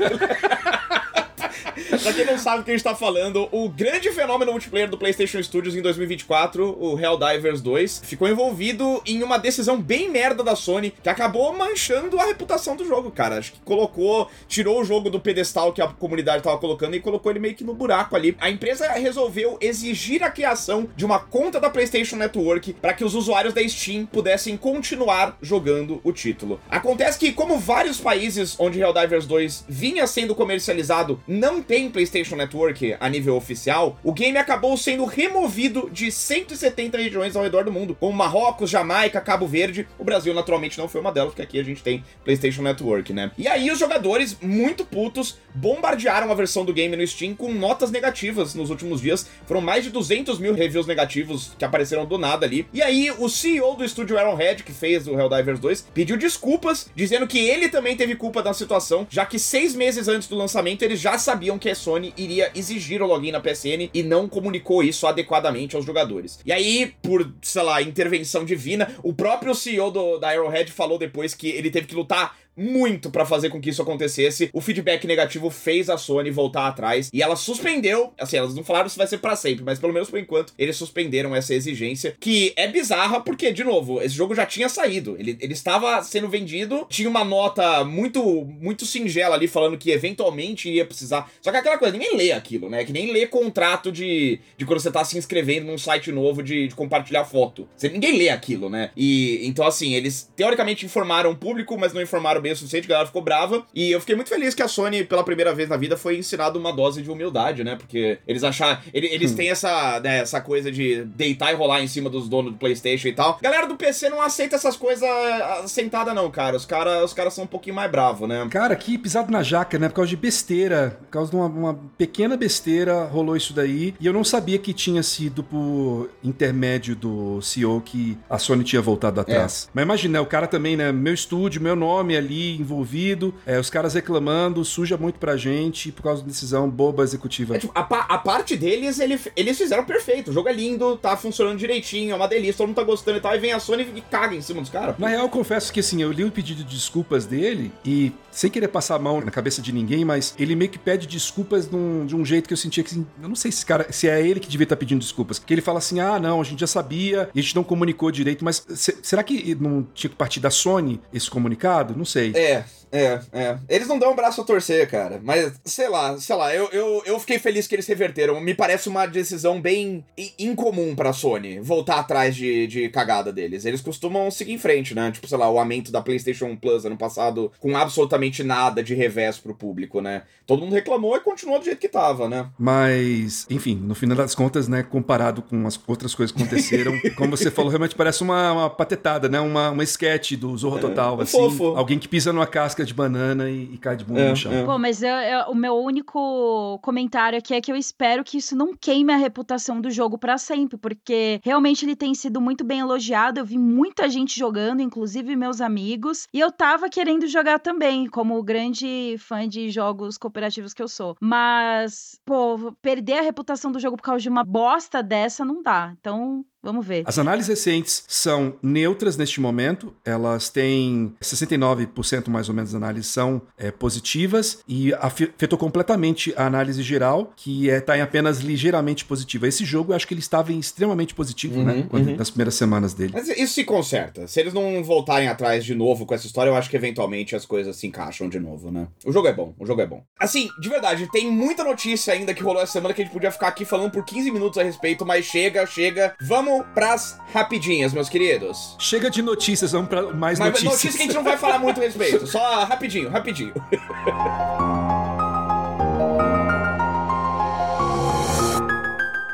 Pra quem não sabe o que a gente tá falando, o grande fenômeno multiplayer do PlayStation Studios em dois mil e vinte e quatro, o Helldivers dois, ficou envolvido em uma decisão bem merda da Sony, que acabou manchando a reputação do jogo, cara. Acho que colocou, tirou o jogo do pedestal que a comunidade tava colocando e colocou ele meio que no buraco ali. A empresa resolveu exigir a criação de uma conta da PlayStation Network para que os usuários da Steam pudessem continuar jogando o título. Acontece que, como vários países onde Helldivers dois vinha sendo comercializado não tem PlayStation Network a nível oficial, o game acabou sendo removido de cento e setenta regiões ao redor do mundo, como Marrocos, Jamaica, Cabo Verde. O Brasil, naturalmente, não foi uma delas, porque aqui a gente tem PlayStation Network, né? E aí os jogadores, muito putos, bombardearam a versão do game no Steam com notas negativas nos últimos dias. Foram mais de duzentos mil reviews negativos que apareceram do nada ali. E aí o C E O do estúdio Arrowhead, que fez o Helldivers dois, pediu desculpas, dizendo que ele também teve culpa da situação, já que seis meses antes do lançamento eles já sabiam que a Sony iria exigir o login na P S N e não comunicou isso adequadamente aos jogadores. E aí, por, sei lá, intervenção divina, o próprio C E O do, da Arrowhead falou depois que ele teve que lutar muito pra fazer com que isso acontecesse. O feedback negativo fez a Sony voltar atrás e ela suspendeu, assim, elas não falaram se vai ser pra sempre, mas pelo menos por enquanto eles suspenderam essa exigência, que é bizarra porque, de novo, esse jogo já tinha saído, ele, ele estava sendo vendido, tinha uma nota muito, muito singela ali falando que eventualmente ia precisar, só que aquela coisa, ninguém lê aquilo, né, que nem lê contrato de, de quando você tá se inscrevendo num site novo de, de compartilhar foto, você, ninguém lê aquilo, né, e então assim, eles teoricamente informaram o público, mas não informaram bem o suficiente, a galera ficou brava, e eu fiquei muito feliz que a Sony, pela primeira vez na vida, foi ensinado uma dose de humildade, né, porque eles acharam, eles hum. têm essa, né, essa coisa de deitar e rolar em cima dos donos do PlayStation e tal. Galera do P C não aceita essas coisas sentada não, cara, os caras os cara são um pouquinho mais bravos, né. Cara, que pisado na jaca, né, por causa de besteira, por causa de uma, uma pequena besteira, rolou isso daí, e eu não sabia que tinha sido por intermédio do C E O que a Sony tinha voltado atrás. É. Mas imagina, né, o cara também, né, meu estúdio, meu nome ali, envolvido, é, os caras reclamando, suja muito pra gente por causa de decisão boba executiva. É, tipo, a, a parte deles, ele, eles fizeram perfeito, o jogo é lindo, tá funcionando direitinho, é uma delícia, todo mundo tá gostando e tal, e vem a Sony e caga em cima dos caras. Na real, eu confesso que assim, eu li o pedido de desculpas dele e, sem querer passar a mão na cabeça de ninguém, mas ele meio que pede desculpas de um, de um jeito que eu sentia que, assim, eu não sei se, cara, se é ele que devia estar pedindo desculpas, que ele fala assim, ah, não, a gente já sabia, e a gente não comunicou direito, mas se, será que não tinha que partir da Sony esse comunicado? Não sei. É, é, é. Eles não dão um braço a torcer, cara. Mas, sei lá, sei lá, eu, eu, eu fiquei feliz que eles reverteram. Me parece uma decisão bem incomum pra Sony voltar atrás de, de cagada deles. Eles costumam seguir em frente, né? Tipo, sei lá, o aumento da PlayStation Plus ano passado com absolutamente nada de revés pro público, né? Todo mundo reclamou e continuou do jeito que tava, né? Mas, enfim, no final das contas, né, comparado com as outras coisas que aconteceram, como você falou, realmente parece uma, uma patetada, né? Uma, uma sketch do Zorro Total, é, assim. Fofo. Alguém que pisa numa casca de banana e, e cai de bunda é, no chão. É. Pô, mas eu, eu, o meu único comentário aqui é que eu espero que isso não queime a reputação do jogo pra sempre, porque realmente ele tem sido muito bem elogiado, eu vi muita gente jogando, inclusive meus amigos, e eu tava querendo jogar também, como grande fã de jogos cooperativos que eu sou. Mas, pô, perder a reputação do jogo por causa de uma bosta dessa não dá. Então, vamos ver. As análises recentes são neutras neste momento, elas têm sessenta e nove por cento mais ou menos das análises são é, positivas e afetou completamente a análise geral, que está é, em apenas ligeiramente positiva. Esse jogo eu acho que ele estava em extremamente positivo, uhum, né, quando, uhum. nas primeiras semanas dele. Mas isso se conserta. Se eles não voltarem atrás de novo com essa história, eu acho que eventualmente as coisas se encaixam de novo, né? O jogo é bom, o jogo é bom. Assim, de verdade, tem muita notícia ainda que rolou essa semana que a gente podia ficar aqui falando por quinze minutos a respeito, mas chega, chega. Vamos pras rapidinhas, meus queridos. Chega de notícias, vamos pra mais mas, notícias. Notícia que a gente não vai falar muito a respeito, só rapidinho, rapidinho. Bom, a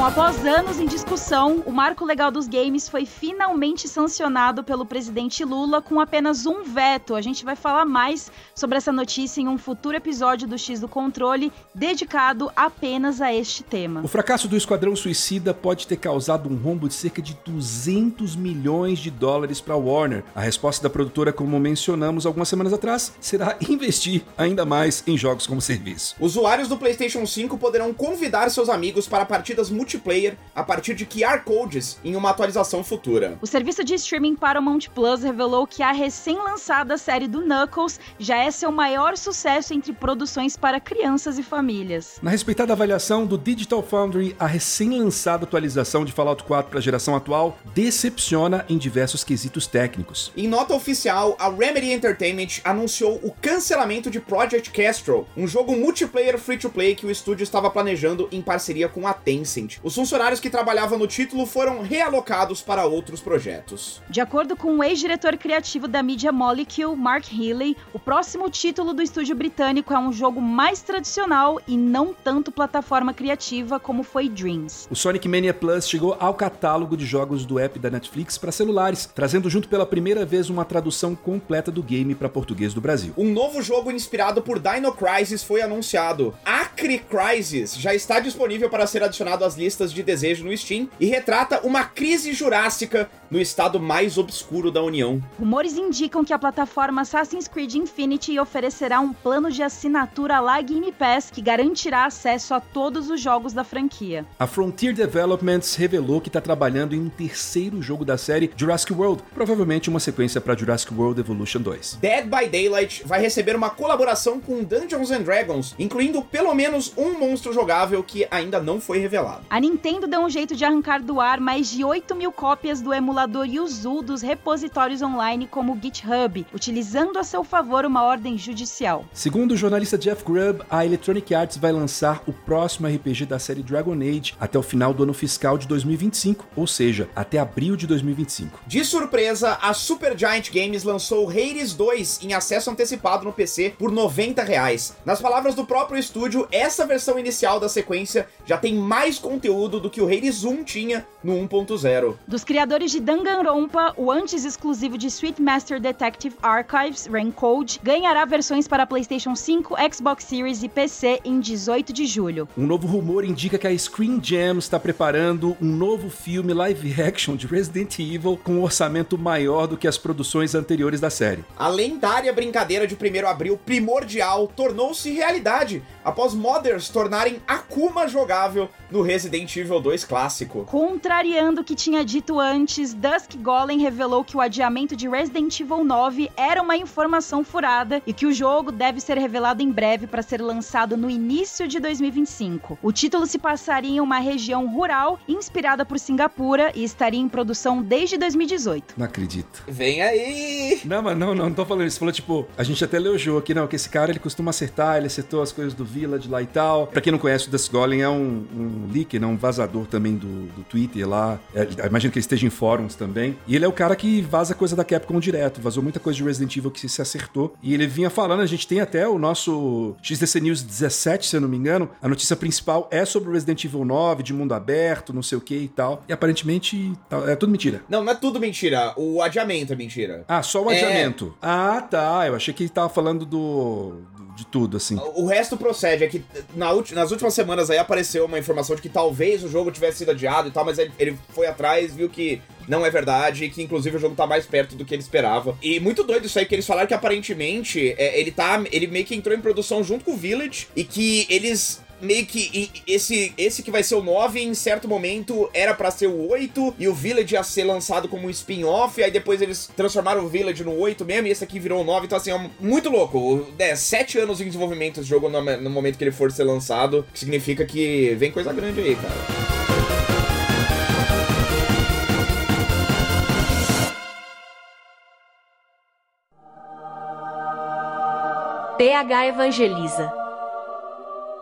após anos em discussão, o Marco Legal dos Games foi finalmente sancionado pelo presidente Lula com apenas um veto. A gente vai falar mais sobre essa notícia em um futuro episódio do X do Controle, dedicado apenas a este tema. O fracasso do Esquadrão Suicida pode ter causado um rombo de cerca de duzentos milhões de dólares para a Warner. A resposta da produtora, como mencionamos algumas semanas atrás, será investir ainda mais em jogos como serviço. Usuários do PlayStation cinco poderão convidar seus amigos para partidas multiplayer a partir de Q R Codes em uma atualização futura. O serviço de streaming Paramount Plus revelou que a recém-lançada série do Knuckles já é seu maior sucesso entre produções para crianças e famílias. Na respeitada avaliação do Digital Foundry, a recém-lançada atualização de Fallout quatro para a geração atual decepciona em diversos quesitos técnicos. Em nota oficial, a Remedy Entertainment anunciou o cancelamento de Project Kestrel, um jogo multiplayer free-to-play que o estúdio estava planejando em parceria com a Tencent. Os funcionários que trabalhavam no título foram realocados para outros projetos. De acordo com o ex-diretor criativo da Media Molecule, Mark Healey, o próximo título do estúdio britânico é um jogo mais tradicional e não tanto plataforma criativa como foi Dreams. O Sonic Mania Plus chegou ao catálogo de jogos do app da Netflix para celulares, trazendo junto pela primeira vez uma tradução completa do game para português do Brasil. Um novo jogo inspirado por Dino Crisis foi anunciado. Acre Crisis já está disponível para ser adicionado às listas de desejo no Steam e retrata uma crise jurássica no estado mais obscuro da União. Rumores indicam que a plataforma Assassin's Creed Infinity oferecerá um plano de assinatura lá Game Pass que garantirá acesso a todos os jogos da franquia. A Frontier Developments revelou que está trabalhando em um terceiro jogo da série Jurassic World, provavelmente uma sequência para Jurassic World Evolution dois. Dead by Daylight vai receber uma colaboração com Dungeons and Dragons, incluindo pelo menos um monstro jogável que ainda não foi revelado. A Nintendo deu um jeito de arrancar do ar mais de oito mil cópias do emulador Yuzu dos repositórios online como o GitHub, utilizando a seu favor uma ordem judicial. Segundo o jornalista Jeff Grubb, a Electronic Arts vai lançar o próximo R P G da série Dragon Age até o final do ano fiscal de dois mil e vinte e cinco, ou seja, até abril de dois mil e vinte e cinco. De surpresa, a Supergiant Games lançou Hades dois em acesso antecipado no P C por noventa reais. Nas palavras do próprio estúdio, essa versão inicial da sequência já tem mais conteúdo do que o Hades um tinha no um ponto zero. Dos criadores de Danganronpa, o antes exclusivo de Sweet Master Detective Archives, Raincode, ganhará versões para PlayStation cinco, Xbox Series e P C em dezoito de julho. Um novo rumor indica que a Screen Gems está preparando um novo filme live action de Resident Evil com um orçamento maior do que as produções anteriores da série. A lendária brincadeira de primeiro de abril primordial tornou-se realidade após modders tornarem Akuma jogável no Resident Evil dois clássico. Contrariando o que tinha dito antes, Dusk Golem revelou que o adiamento de Resident Evil nove era uma informação furada e que o jogo deve ser revelado em breve para ser lançado no início de dois mil e vinte e cinco. O título se passaria em uma região rural inspirada por Singapura e estaria em produção desde dois mil e dezoito. Não acredito. Vem aí! Não, mas não, não, não tô falando isso. Você falou, tipo, a gente até leu o jogo aqui, não, que esse cara, ele costuma acertar, ele acertou as coisas do Village lá e tal. Pra quem não conhece, o Dusk Golem é um, um leaker, né, um vazador também do, do Twitter lá. É, imagino que ele esteja em fóruns também. E ele é o cara que vaza coisa da Capcom direto. Vazou muita coisa de Resident Evil que se acertou. E ele vinha falando, a gente tem até o nosso X D C News dezessete, se eu não me engano. A notícia principal é sobre o Resident Evil nove, de mundo aberto, não sei o que e tal. E aparentemente é tudo mentira. Não, não é tudo mentira. O adiamento é mentira. Ah, só o é... adiamento. Ah, tá. Eu achei que ele tava falando do... de tudo, assim. O resto procede. É que na ulti... nas últimas semanas aí apareceu uma informação de que talvez o jogo tivesse sido adiado e tal, mas ele foi atrás, viu que não é verdade, e que inclusive o jogo tá mais perto do que ele esperava. E muito doido isso aí, que eles falaram que aparentemente é, ele tá. Ele meio que entrou em produção junto com o Village e que eles. Meio que esse, esse que vai ser o nove, em certo momento era pra ser o oito, e o Village ia ser lançado como um spin-off, aí depois eles transformaram o Village no oito mesmo, e esse aqui virou o nove, então assim, é muito louco. É, sete anos em desenvolvimento esse jogo no, no momento que ele for ser lançado, que significa que vem coisa grande aí, cara. P H Evangeliza.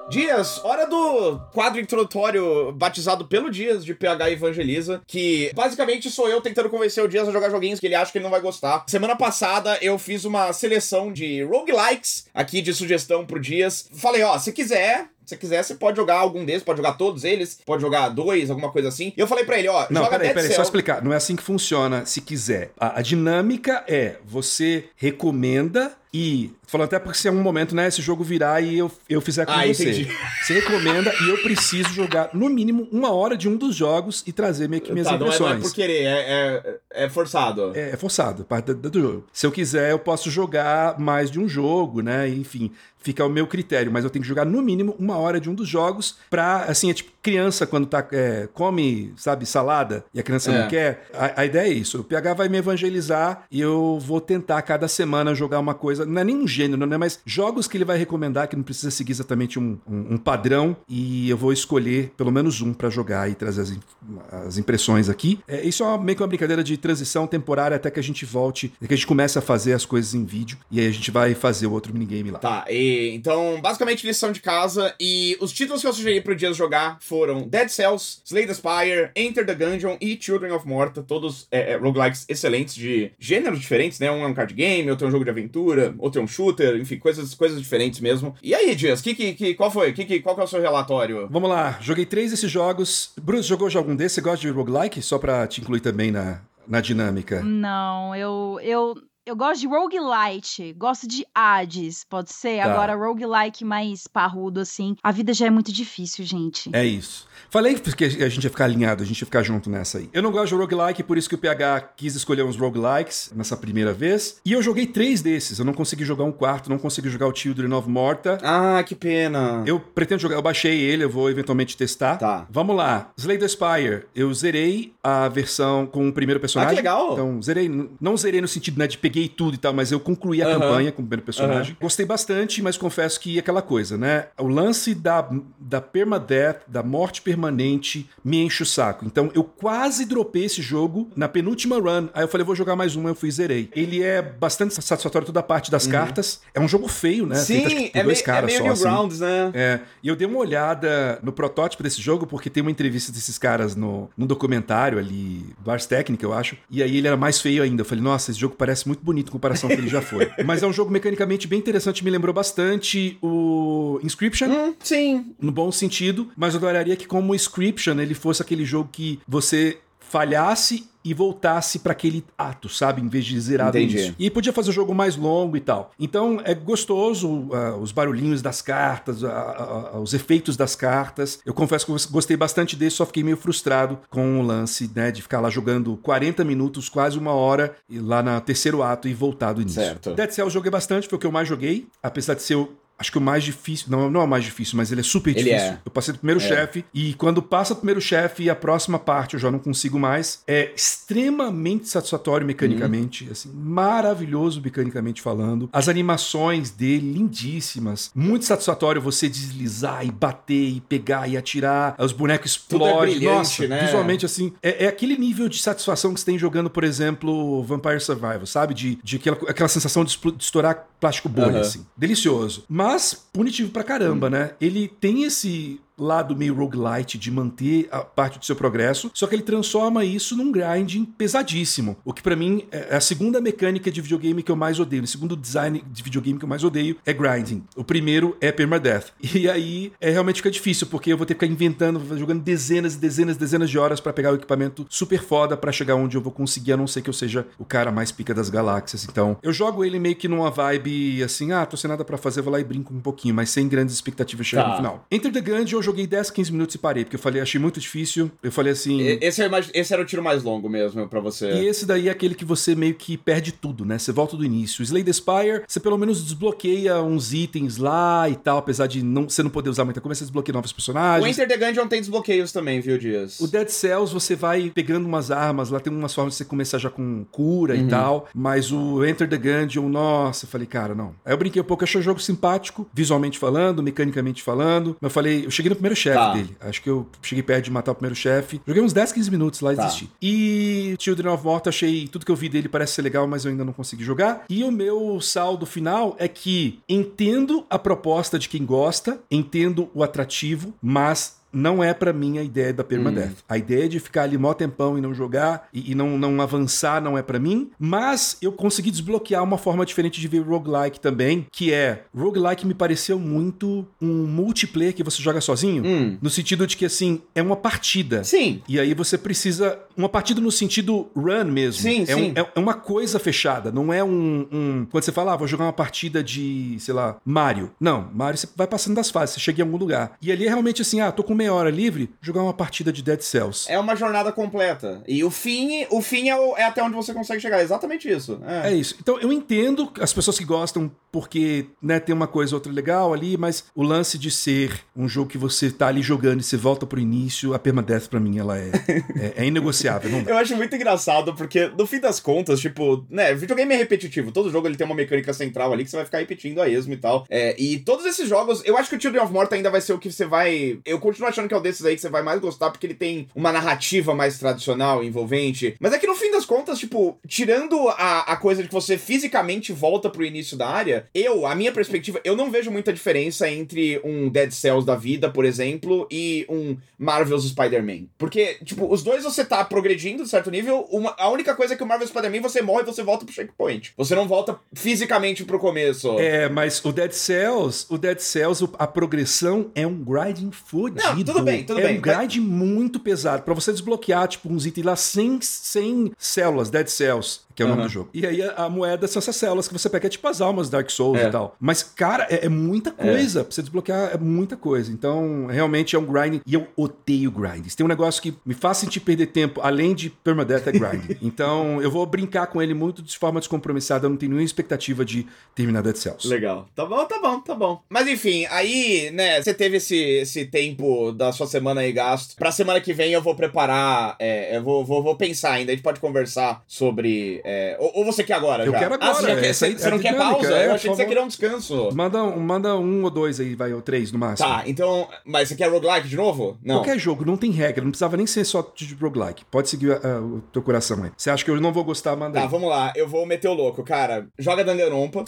Dias, hora do quadro introdutório batizado pelo Dias de P H Evangeliza, que basicamente sou eu tentando convencer o Dias a jogar joguinhos que ele acha que ele não vai gostar. Semana passada eu fiz uma seleção de roguelikes aqui de sugestão pro Dias. Falei, ó, se quiser... Se quiser, você pode jogar algum desses, pode jogar todos eles, pode jogar dois, alguma coisa assim. E eu falei pra ele, ó, não, joga peraí, Dead peraí, Cell. só explicar. Não é assim que funciona, se quiser. A, a dinâmica é, você recomenda e... Falando até porque se é um momento, né, esse jogo virar e eu, eu fizer com ah, você. Entendi. Você recomenda e eu preciso jogar, no mínimo, uma hora de um dos jogos e trazer meio que minhas tá, impressões. Não é, não é por querer, é, é, é forçado. É, é forçado, parte do, do jogo. Se eu quiser, eu posso jogar mais de um jogo, né, enfim... Fica ao meu critério, mas eu tenho que jogar no mínimo uma hora de um dos jogos pra, assim, é tipo criança quando tá, é, come, sabe, salada e a criança é. não quer. A, a ideia é isso, o P H vai me evangelizar e eu vou tentar cada semana jogar uma coisa, não é nem um gênero, não é mais jogos que ele vai recomendar, que não precisa seguir exatamente um, um, um padrão e eu vou escolher pelo menos um pra jogar e trazer as, as impressões aqui. É, isso é uma, meio que uma brincadeira de transição temporária até que a gente volte, até que a gente comece a fazer as coisas em vídeo e aí a gente vai fazer o outro minigame lá. Tá, e então, basicamente, lição de casa. E os títulos que eu sugeri pro Dias jogar foram Dead Cells, Slay the Spire, Enter the Gungeon e Children of Morta. Todos é, é, roguelikes excelentes de gêneros diferentes, né? Um é um card game, outro é um jogo de aventura, outro é um shooter, enfim, coisas, coisas diferentes mesmo. E aí, Dias, que, que, que, qual foi? Que, que, qual que é o seu relatório? Vamos lá, joguei três desses jogos. Bruce, jogou já algum desses? Você gosta de roguelike? Só pra te incluir também na, na dinâmica. Não, eu... eu... Eu gosto de roguelite, gosto de Hades, pode ser? Tá. Agora, roguelike mais parrudo, assim. A vida já é muito difícil, gente. É isso. Falei que a gente ia ficar alinhado, a gente ia ficar junto nessa aí. Eu não gosto de roguelike, por isso que o P H quis escolher uns roguelikes nessa primeira vez. E eu joguei três desses. Eu não consegui jogar um quarto, não consegui jogar o Children of Morta. Ah, que pena. Eu pretendo jogar, eu baixei ele, eu vou eventualmente testar. Tá. Vamos lá. Slay the Spire. Eu zerei a versão com o primeiro personagem. Ah, que legal. Então, zerei. Não zerei no sentido, né, de peguei tudo e tal, mas eu concluí a uh-huh. campanha com o primeiro personagem. Uh-huh. Gostei bastante, mas confesso que aquela coisa, né? O lance da, da permadeath, da morte permanente, me enche o saco. Então, eu quase dropei esse jogo na penúltima run. Aí eu falei, vou jogar mais uma, eu fui e zerei. Ele é bastante satisfatório toda a parte das uhum. cartas. É um jogo feio, né? Sim, Feito, acho, é, dois meio, caras é meio só, Newgrounds, assim. né? É. E eu dei uma olhada no protótipo desse jogo, porque tem uma entrevista desses caras no, no documentário ali, do Ars Technica, eu acho. E aí ele era mais feio ainda. Eu falei, nossa, esse jogo parece muito bonito em comparação com o que ele já foi. Mas é um jogo mecanicamente bem interessante, me lembrou bastante o Inscription. Hum, sim. No bom sentido, mas eu adoraria que como o Inscription ele fosse aquele jogo que você falhasse e voltasse para aquele ato, sabe? Em vez de zerar do início. E podia fazer o jogo mais longo e tal. Então, é gostoso uh, os barulhinhos das cartas, uh, uh, uh, os efeitos das cartas. Eu confesso que eu gostei bastante desse, só fiquei meio frustrado com o lance, né? De ficar lá jogando quarenta minutos, quase uma hora, e lá no terceiro ato e voltar do início. Certo. Dead Cells eu joguei bastante, foi o que eu mais joguei, apesar de ser o acho que o mais difícil, não, não é o mais difícil, mas ele é super ele difícil. É. Eu passei do primeiro é. chefe, e quando passa o primeiro chefe e a próxima parte eu já não consigo mais, é extremamente satisfatório mecanicamente, uhum. assim, maravilhoso mecanicamente falando. As animações dele, lindíssimas. Muito satisfatório você deslizar e bater e pegar e atirar, os bonecos explodem. É Nossa, né? visualmente assim, é, é aquele nível de satisfação que você tem jogando, por exemplo, Vampire Survival, sabe? De, de aquela, aquela sensação de, de estourar plástico bolha, uhum. assim. Delicioso. Mas Mas punitivo pra caramba, hum. né? Ele tem esse lado meio roguelite de manter a parte do seu progresso, só que ele transforma isso num grinding pesadíssimo. O que pra mim é a segunda mecânica de videogame que eu mais odeio. O segundo design de videogame que eu mais odeio é grinding. O primeiro é permadeath. E aí é, realmente fica difícil, porque eu vou ter que ficar inventando, jogando dezenas e dezenas e dezenas de horas pra pegar o equipamento super foda pra chegar onde eu vou conseguir, a não ser que eu seja o cara mais pica das galáxias. Então, eu jogo ele meio que numa vibe assim, ah, tô sem nada pra fazer, vou lá e brinco um pouquinho, mas sem grandes expectativas chegar tá. no final. Enter the Gungeon, eu joguei dez, quinze minutos e parei, porque eu falei, achei muito difícil. Eu falei assim... Esse, é mais, esse era o tiro mais longo mesmo pra você. E esse daí é aquele que você meio que perde tudo, né? Você volta do início. O Slay the Spire, você pelo menos desbloqueia uns itens lá e tal, apesar de não, você não poder usar muita coisa, você desbloqueia novos personagens. O Enter the Gungeon tem desbloqueios também, viu, Dias? O Dead Cells, você vai pegando umas armas, lá tem umas formas de você começar já com cura uhum. e tal, mas o Enter the Gungeon, nossa, eu falei, cara, não. Aí eu brinquei um pouco, achei o jogo simpático, visualmente falando, mecanicamente falando, mas eu falei, eu cheguei no primeiro chefe Tá. dele. Acho que eu cheguei perto de matar o primeiro chefe. Joguei uns dez, quinze minutos lá e Tá. desisti. E Children of Morta, achei tudo que eu vi dele parece ser legal, mas eu ainda não consegui jogar. E o meu saldo final é que entendo a proposta de quem gosta, entendo o atrativo, mas não é pra mim a ideia da permadeath. Hum. A ideia de ficar ali mó tempão e não jogar e, e não, não avançar não é pra mim, mas eu consegui desbloquear uma forma diferente de ver roguelike também, que é, roguelike me pareceu muito um multiplayer que você joga sozinho, hum. no sentido de que, assim, é uma partida. Sim. E aí você precisa, uma partida no sentido run mesmo. Sim, é sim. Um, é, é uma coisa fechada, não é um, um... Quando você fala, ah, vou jogar uma partida de, sei lá, Mario. Não, Mario você vai passando das fases, você chega em algum lugar. E ali é realmente assim, ah, tô com meia hora livre, jogar uma partida de Dead Cells. É uma jornada completa. E o fim, o fim é, o, é até onde você consegue chegar. É exatamente isso. É. é isso. Então eu entendo as pessoas que gostam porque, né, tem uma coisa ou outra legal ali, mas o lance de ser um jogo que você tá ali jogando e você volta pro início, a permadeath pra mim, ela é, é, é inegociável. Não dá. Eu acho muito engraçado porque, no fim das contas, tipo, né, videogame é repetitivo. Todo jogo ele tem uma mecânica central ali que você vai ficar repetindo a esmo e tal. É, e todos esses jogos, eu acho que o Children of Morta ainda vai ser o que você vai... Eu continuo achando que é o desses aí que você vai mais gostar, porque ele tem uma narrativa mais tradicional, envolvente. Mas é que no fim das contas, tipo, tirando a, a coisa de que você fisicamente volta pro início da área, eu, a minha perspectiva, eu não vejo muita diferença entre um Dead Cells da vida, por exemplo, e um Marvel's Spider-Man. Porque, tipo, os dois você tá progredindo de certo nível, uma, a única coisa é que o Marvel's Spider-Man você morre e você volta pro checkpoint. Você não volta fisicamente pro começo. É, mas o Dead Cells, o Dead Cells, a progressão é um grinding fudido. Não, tudo bem, tudo é bem. um grind mas... muito pesado. Pra você desbloquear, tipo, uns itens lá sem, sem células, Dead Cells, que é o uhum. nome do jogo. E aí a, a moeda são essas células que você pega, é tipo as almas Dark Souls é. e tal. Mas, cara, é, é muita coisa. É. Pra você desbloquear, é muita coisa. Então, realmente é um grind. E eu odeio grind. Tem um negócio que me faz sentir perder tempo, além de permadeath, é grind. Então, eu vou brincar com ele muito de forma descompromissada. Eu não tenho nenhuma expectativa de terminar Dead Cells. Legal. Tá bom, tá bom, tá bom. Mas, enfim, aí, né, você teve esse, esse tempo da sua semana aí gasto. Pra semana que vem eu vou preparar, é, eu vou, vou, vou pensar ainda. A gente pode conversar sobre... É, ou, ou você quer agora eu já? quero agora. Ah, você, já quer, você, você não quer pausa? É, eu achei que você queria um descanso. Manda, manda um ou dois aí, vai, ou três no máximo. Tá, então... Mas você quer roguelike de novo? Não. Qualquer jogo, não tem regra. Não precisava nem ser só de roguelike. Pode seguir uh, o teu coração aí. Você acha que eu não vou gostar, manda Tá, aí. vamos lá. Eu vou meter o louco, cara. Joga Danganronpa.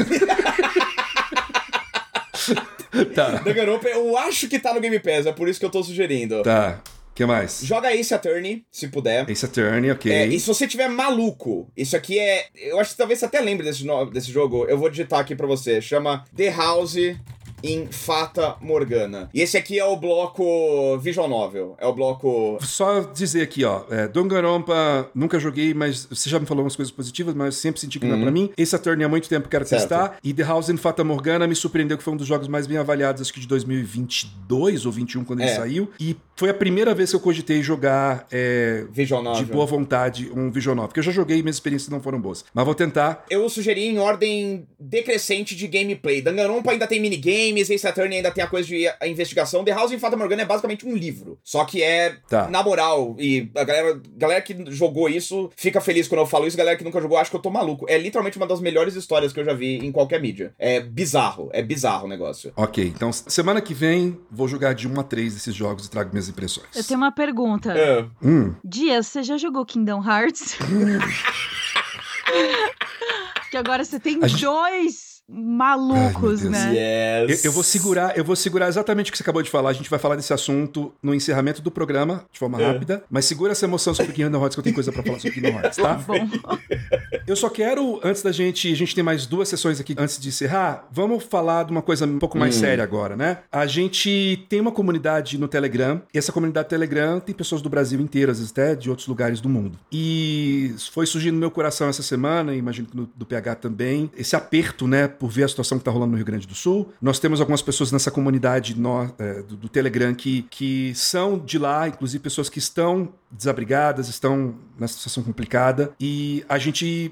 Tá. Danganronpa, eu acho que tá no Game Pass, é por isso que eu tô sugerindo. Tá. O que mais? Joga Ace Attorney, se puder. Ace Attorney, ok. É, e se você tiver maluco, isso aqui é... Eu acho que talvez você até lembre desse, desse jogo. Eu vou digitar aqui pra você. Chama The House in Fata Morgana. E esse aqui é o bloco Visual Novel. É o bloco... Só dizer aqui, ó. É, Danganronpa, nunca joguei, mas você já me falou umas coisas positivas, mas eu sempre senti que não é pra mim. Ace Attorney há muito tempo quero certo. testar. E The House in Fata Morgana me surpreendeu que foi um dos jogos mais bem avaliados, acho que de dois mil e vinte e dois ou vinte e um, quando é. ele saiu. E foi a primeira vez que eu cogitei jogar é, Visual Novel. de boa vontade um Visual Novel. Porque eu já joguei e minhas experiências não foram boas. Mas vou tentar. Eu sugeri em ordem decrescente de gameplay. Danganronpa ainda tem minigames, Ace Attorney ainda tem a coisa de a investigação. The House in Fata Morgana é basicamente um livro. Só que é, tá. na moral, e a galera, galera que jogou isso fica feliz quando eu falo isso, galera que nunca jogou acha que eu tô maluco. É literalmente uma das melhores histórias que eu já vi em qualquer mídia. É bizarro, é bizarro o negócio. Ok, então semana que vem vou jogar de um a três desses jogos e trago minhas impressões. Eu tenho uma pergunta. É. Hum. Dias, você já jogou Kingdom Hearts? Que agora você tem gente... dois malucos, Ai, né? Yes. Eu, eu vou segurar, eu vou segurar exatamente o que você acabou de falar. A gente vai falar desse assunto no encerramento do programa, de forma é. rápida. Mas segura essa emoção sobre Kingdom Hearts, que eu tenho coisa pra falar sobre Kingdom Hearts, tá? Bom. Eu só quero, antes da gente... A gente tem mais duas sessões aqui antes de encerrar. Vamos falar de uma coisa um pouco mais hum. séria agora, né? A gente tem uma comunidade no Telegram. E essa comunidade Telegram tem pessoas do Brasil inteiro, às vezes até de outros lugares do mundo. E foi surgindo no meu coração essa semana, e imagino que no, do P H também, esse aperto, né? Por ver a situação que tá rolando no Rio Grande do Sul. Nós temos algumas pessoas nessa comunidade no, é, do, do Telegram que, que são de lá, inclusive pessoas que estão desabrigadas, estão nessa situação complicada. E a gente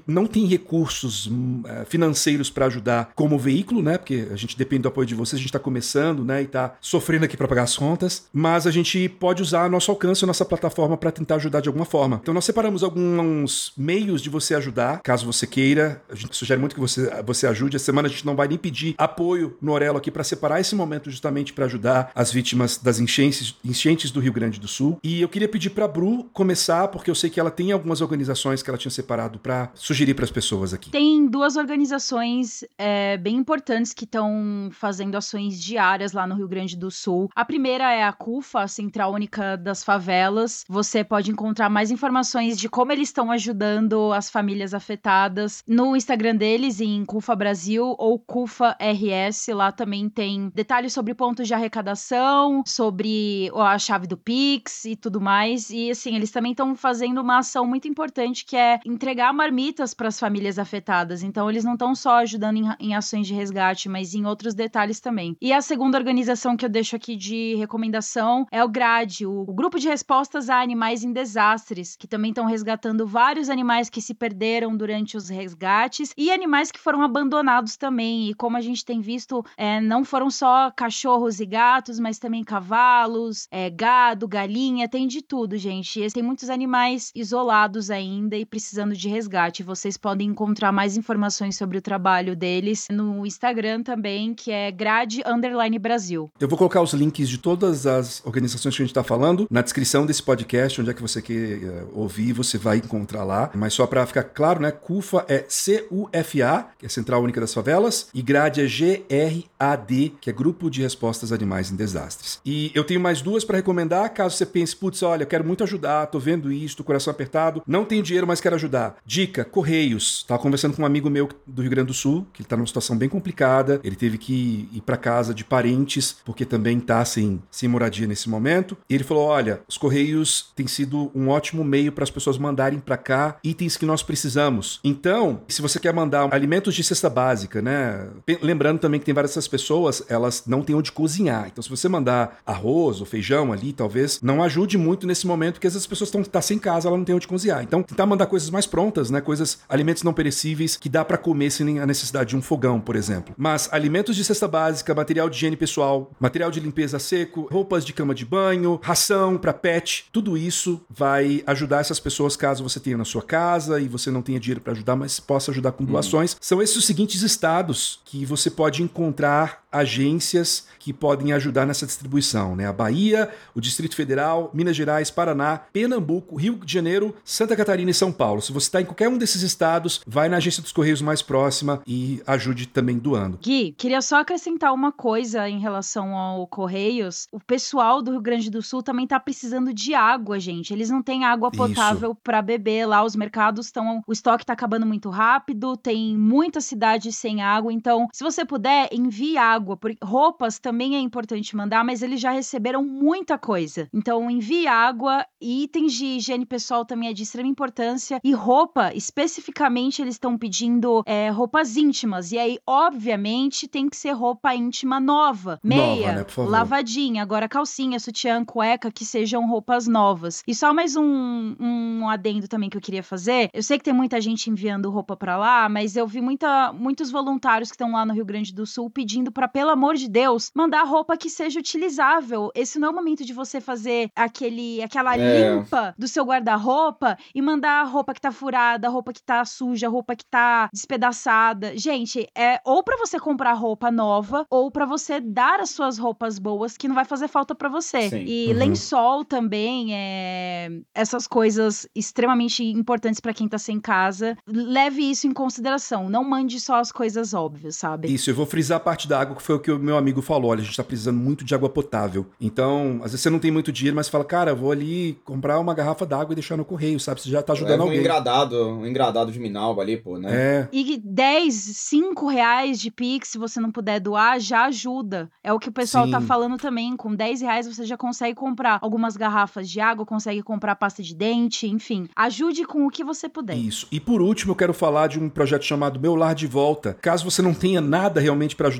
que não tem recursos uh, financeiros para ajudar como veículo, né? Porque a gente depende do apoio de vocês, a gente está começando, né? E está sofrendo aqui para pagar as contas, mas a gente pode usar nosso alcance, a nossa plataforma para tentar ajudar de alguma forma. Então nós separamos alguns meios de você ajudar, caso você queira. A gente sugere muito que você, você ajude. Essa semana a gente não vai nem pedir apoio no Orelo aqui para separar esse momento justamente para ajudar as vítimas das enchentes, enchentes do Rio Grande do Sul. E eu queria pedir para a Bru começar, porque eu sei que ela tem algumas organizações que ela tinha separado para sugerir para as pessoas aqui. Tem duas organizações é, bem importantes que estão fazendo ações diárias lá no Rio Grande do Sul. A primeira é a CUFA, a Central Única das Favelas. Você pode encontrar mais informações de como eles estão ajudando as famílias afetadas no Instagram deles, em CUFA Brasil ou CUFA R S. Lá também tem detalhes sobre pontos de arrecadação, sobre a chave do Pix e tudo mais. E assim, eles também estão fazendo uma ação muito importante que é entregar marmitas para as famílias afetadas. Então eles não estão só ajudando em, em ações de resgate, mas em outros detalhes também. E a segunda organização que eu deixo aqui de recomendação é o GRADE, o, o Grupo de Respostas a Animais em Desastres, que também estão resgatando vários animais que se perderam durante os resgates e animais que foram abandonados também. E como a gente tem visto, é, não foram só cachorros e gatos, mas também cavalos, é, gado, galinha, tem de tudo, gente. E tem muitos animais isolados ainda e precisando de resgate. Vocês podem encontrar mais informações sobre o trabalho deles no Instagram também, que é grade underline Brasil. Eu vou colocar os links de todas as organizações que a gente está falando na descrição desse podcast, onde é que você quer uh, ouvir, você vai encontrar lá. Mas só para ficar claro, né? CUFA é C U F A, que é Central Única das Favelas, e GRADE é G R A D, que é Grupo de Respostas a Animais em Desastres. E eu tenho mais duas para recomendar, caso você pense, putz, olha, quero muito ajudar, tô vendo isso, coração apertado, não tenho dinheiro, mas quero ajudar. Dica, Correios. Tava conversando com um amigo meu do Rio Grande do Sul, que ele tá numa situação bem complicada, ele teve que ir para casa de parentes, porque também tá sem, sem moradia nesse momento. E ele falou, olha, os Correios têm sido um ótimo meio para as pessoas mandarem para cá itens que nós precisamos. Então, se você quer mandar alimentos de cesta básica, né? Lembrando também que tem várias dessas pessoas, elas não têm onde cozinhar. Então, se você mandar arroz ou feijão ali, talvez não ajude muito nesse momento, porque essas pessoas estão tá sem casa, ela não tem onde cozinhar. Então, tentar mandar coisas mais prontas, né? Coisas, alimentos não perecíveis que dá para comer sem a necessidade de um fogão, por exemplo. Mas alimentos de cesta básica, material de higiene pessoal, material de limpeza seco, roupas de cama de banho, ração para pet, tudo isso vai ajudar essas pessoas caso você tenha na sua casa e você não tenha dinheiro para ajudar, mas possa ajudar com doações. Hum. São esses os seguintes estados que você pode encontrar agências que podem ajudar nessa distribuição, né? A Bahia, o Distrito Federal, Minas Gerais, Paraná, Pernambuco, Rio de Janeiro, Santa Catarina e São Paulo. Se você está em qualquer um desses estados, vai na agência dos Correios mais próxima e ajude também doando. Gui, queria só acrescentar uma coisa em relação ao Correios. O pessoal do Rio Grande do Sul também tá precisando de água, gente. Eles não têm água potável para beber lá. Os mercados estão... O estoque tá acabando muito rápido, tem muitas cidades sem água. Então, se você puder, envie água. Porque roupas também é importante mandar, mas eles já receberam muita coisa. Então, envie água, itens de higiene pessoal também é de extrema importância. E roupa, especificamente, eles estão pedindo é, roupas íntimas. E aí, obviamente, tem que ser roupa íntima nova. Meia, nova, né, por favor. Lavadinha. Agora, calcinha, sutiã, cueca, que sejam roupas novas. E só mais um, um adendo também que eu queria fazer. Eu sei que tem muita gente enviando roupa pra lá, mas eu vi muita, muitos voluntários que estão lá no Rio Grande do Sul pedindo pra, pelo amor de Deus, mandar roupa que seja utilizável. Esse não é o momento de você fazer aquele, aquela É. limpa do seu guarda-roupa e mandar a roupa que tá furada, a roupa que tá suja, a roupa que tá despedaçada. Gente, é ou pra você comprar roupa nova ou pra você dar as suas roupas boas que não vai fazer falta pra você. Sim. E Uhum. lençol também, é... essas coisas extremamente importantes pra quem tá sem casa. Leve isso em consideração. Não mande só as coisas óbvias, sabe? Isso, eu vou frisar a parte da água, que foi o que o meu amigo falou. Olha, a gente tá precisando muito de água potável. Então, às vezes você não tem muito dinheiro, mas fala, cara, eu vou ali comprar uma garrafa d'água e deixar no correio, sabe? Você já tá ajudando Leva um alguém. engradado, um engradado de Minalba ali, pô, né? É. E dez, cinco reais de Pix, se você não puder doar, já ajuda. É o que o pessoal Sim. tá falando também. Com dez reais você já consegue comprar algumas garrafas de água, consegue comprar pasta de dente, enfim. Ajude com o que você puder. Isso. E por último, eu quero falar de um projeto chamado Meu Lar de Volta. Caso você não tenha nada realmente para ajudar, mas tenha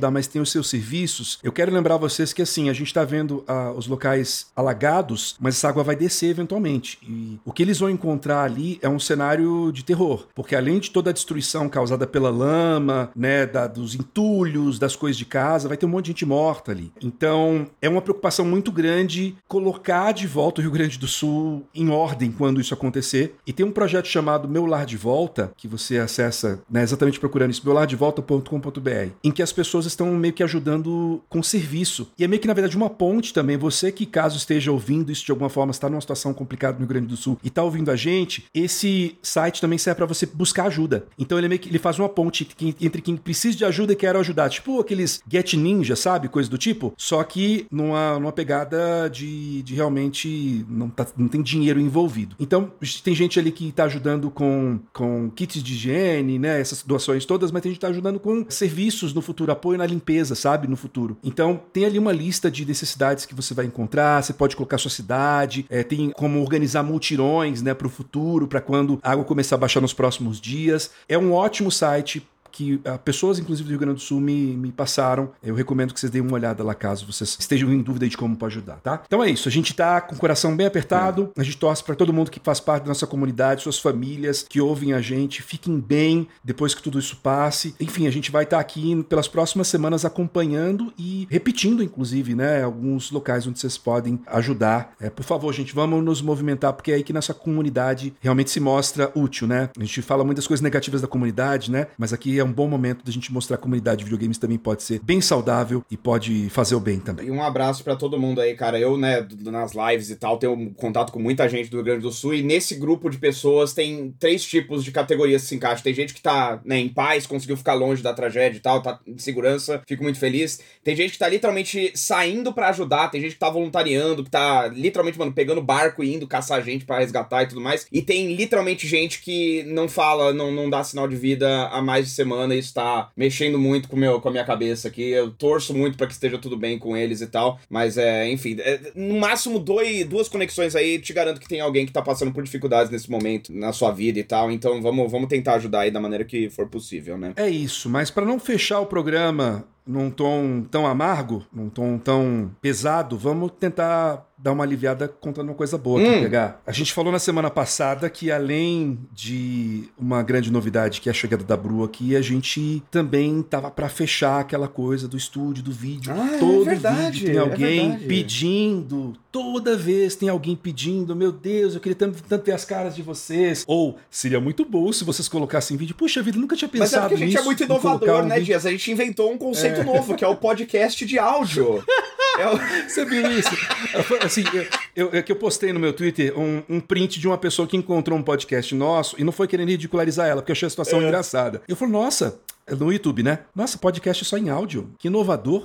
seus serviços, eu quero lembrar vocês que assim, a gente está vendo ah, os locais alagados, mas essa água vai descer eventualmente. E o que eles vão encontrar ali é um cenário de terror, porque além de toda a destruição causada pela lama, né, da, dos entulhos, das coisas de casa, vai ter um monte de gente morta ali. Então, é uma preocupação muito grande colocar de volta o Rio Grande do Sul em ordem quando isso acontecer. E tem um projeto chamado Meu Lar de Volta, que você acessa, né, exatamente procurando isso, meu lar de volta ponto com ponto b r, em que as pessoas estão meio que ajudando com serviço. E é meio que, na verdade, uma ponte também. Você que, caso esteja ouvindo isso de alguma forma, está numa situação complicada no Rio Grande do Sul e está ouvindo a gente, esse site também serve para você buscar ajuda. Então ele meio que ele faz uma ponte entre quem precisa de ajuda e quer ajudar. Tipo aqueles Get Ninja, sabe? Coisa do tipo. Só que numa, numa pegada de, de realmente não, tá, não tem dinheiro envolvido. Então tem gente ali que está ajudando com, com kits de higiene, né? Essas doações todas, mas tem gente que está ajudando com serviços no futuro, apoio na limpeza, sabe? No futuro. Então tem ali uma lista de necessidades que você vai encontrar, você pode colocar sua cidade, é, tem como organizar multirões, né, para o futuro, para quando a água começar a baixar nos próximos dias. É um ótimo site que uh, pessoas, inclusive do Rio Grande do Sul, me, me passaram. Eu recomendo que vocês deem uma olhada lá, caso vocês estejam em dúvida de como pode ajudar, tá? Então é isso, a gente tá com o coração bem apertado, é. A gente torce para todo mundo que faz parte da nossa comunidade, suas famílias, que ouvem a gente, fiquem bem depois que tudo isso passe. Enfim, a gente vai estar tá aqui pelas próximas semanas acompanhando e repetindo, inclusive, né, alguns locais onde vocês podem ajudar. É, por favor, gente, vamos nos movimentar, porque é aí que nossa comunidade realmente se mostra útil, né? A gente fala muitas coisas negativas da comunidade, né? Mas aqui é um bom momento da gente mostrar que a comunidade de videogames também pode ser bem saudável e pode fazer o bem também. E um abraço pra todo mundo aí, cara. Eu, né, nas lives e tal, tenho contato com muita gente do Rio Grande do Sul, e nesse grupo de pessoas tem três tipos de categorias que se encaixam. Tem gente que tá, né, em paz, conseguiu ficar longe da tragédia e tal, tá em segurança, fico muito feliz. Tem gente que tá literalmente saindo pra ajudar, tem gente que tá voluntariando, que tá literalmente, mano, pegando barco e indo caçar gente pra resgatar e tudo mais. E tem literalmente gente que não fala, não, não dá sinal de vida há mais de semana. Isso tá mexendo muito com, meu, com a minha cabeça aqui. Eu torço muito pra que esteja tudo bem com eles e tal. Mas, é, enfim, é, no máximo dois, duas conexões aí. Te garanto que tem alguém que tá passando por dificuldades nesse momento, na sua vida e tal. Então vamos, vamos tentar ajudar aí da maneira que for possível, né? É isso, mas pra não fechar o programa num tom tão amargo, num tom tão pesado, vamos tentar dar uma aliviada contando uma coisa boa aqui, hum. pegar. A gente falou na semana passada que, além de uma grande novidade, que é a chegada da Bru aqui, a gente também tava pra fechar aquela coisa do estúdio, do vídeo. Ah, Todo é verdade, vídeo tem alguém é verdade. pedindo, toda vez tem alguém pedindo, meu Deus, eu queria tanto, tanto ver as caras de vocês. Ou, seria muito bom se vocês colocassem vídeo. Puxa vida, nunca tinha pensado nisso. Mas é porque a gente nisso, é muito inovador, né, Dias? A gente inventou um conceito é. novo, que é o podcast de áudio. É o... Você viu isso? Assim, eu, eu, que eu postei no meu Twitter um, um print de uma pessoa que encontrou um podcast nosso e não foi querendo ridicularizar ela, porque eu achei a situação é. engraçada. Eu falei, nossa, no YouTube, né? Nossa, podcast só em áudio. Que inovador.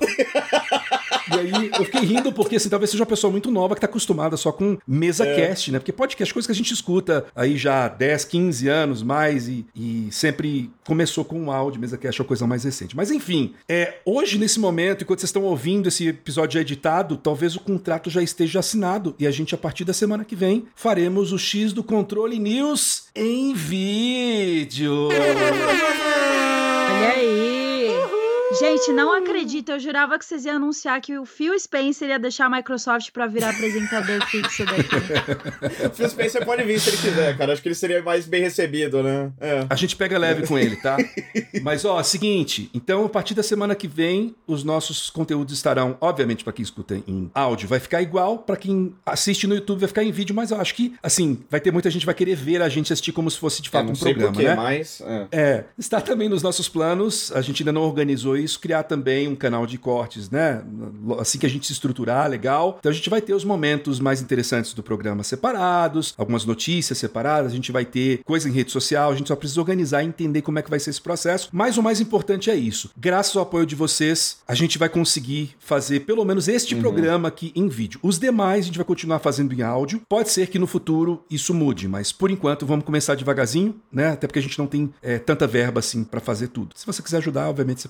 E aí eu fiquei rindo porque, assim, talvez seja uma pessoa muito nova que tá acostumada só com mesa é. cast, né? Porque podcast é coisa que a gente escuta aí já há dez, quinze anos mais e, e sempre começou com um áudio, mesa cast é a coisa mais recente. Mas enfim, é, hoje, nesse momento, enquanto vocês estão ouvindo esse episódio já editado, talvez o contrato já esteja assinado e a gente, a partir da semana que vem, faremos o X do Controle News em vídeo. Olha aí! Gente, não acredito, eu jurava que vocês iam anunciar que o Phil Spencer ia deixar a Microsoft pra virar apresentador fixo daqui. O Phil Spencer pode vir se ele quiser, cara. Acho que ele seria mais bem recebido, né? É. A gente pega leve com ele, tá? Mas, ó, seguinte, então a partir da semana que vem, os nossos conteúdos estarão, obviamente, pra quem escuta em áudio, vai ficar igual, pra quem assiste no YouTube vai ficar em vídeo, mas eu acho que, assim, vai ter muita gente que vai querer ver a gente assistir como se fosse, de fato, é, um programa, porquê, né? Mas, é. é, está também nos nossos planos, a gente ainda não organizou isso, criar também um canal de cortes, né? Assim que a gente se estruturar, legal. Então a gente vai ter os momentos mais interessantes do programa separados, algumas notícias separadas, a gente vai ter coisa em rede social, a gente só precisa organizar e entender como é que vai ser esse processo. Mas o mais importante é isso. Graças ao apoio de vocês, a gente vai conseguir fazer pelo menos este uhum. programa aqui em vídeo. Os demais a gente vai continuar fazendo em áudio. Pode ser que no futuro isso mude, mas por enquanto vamos começar devagarzinho, né? Até porque a gente não tem é, tanta verba assim pra fazer tudo. Se você quiser ajudar, obviamente você pode ajudar a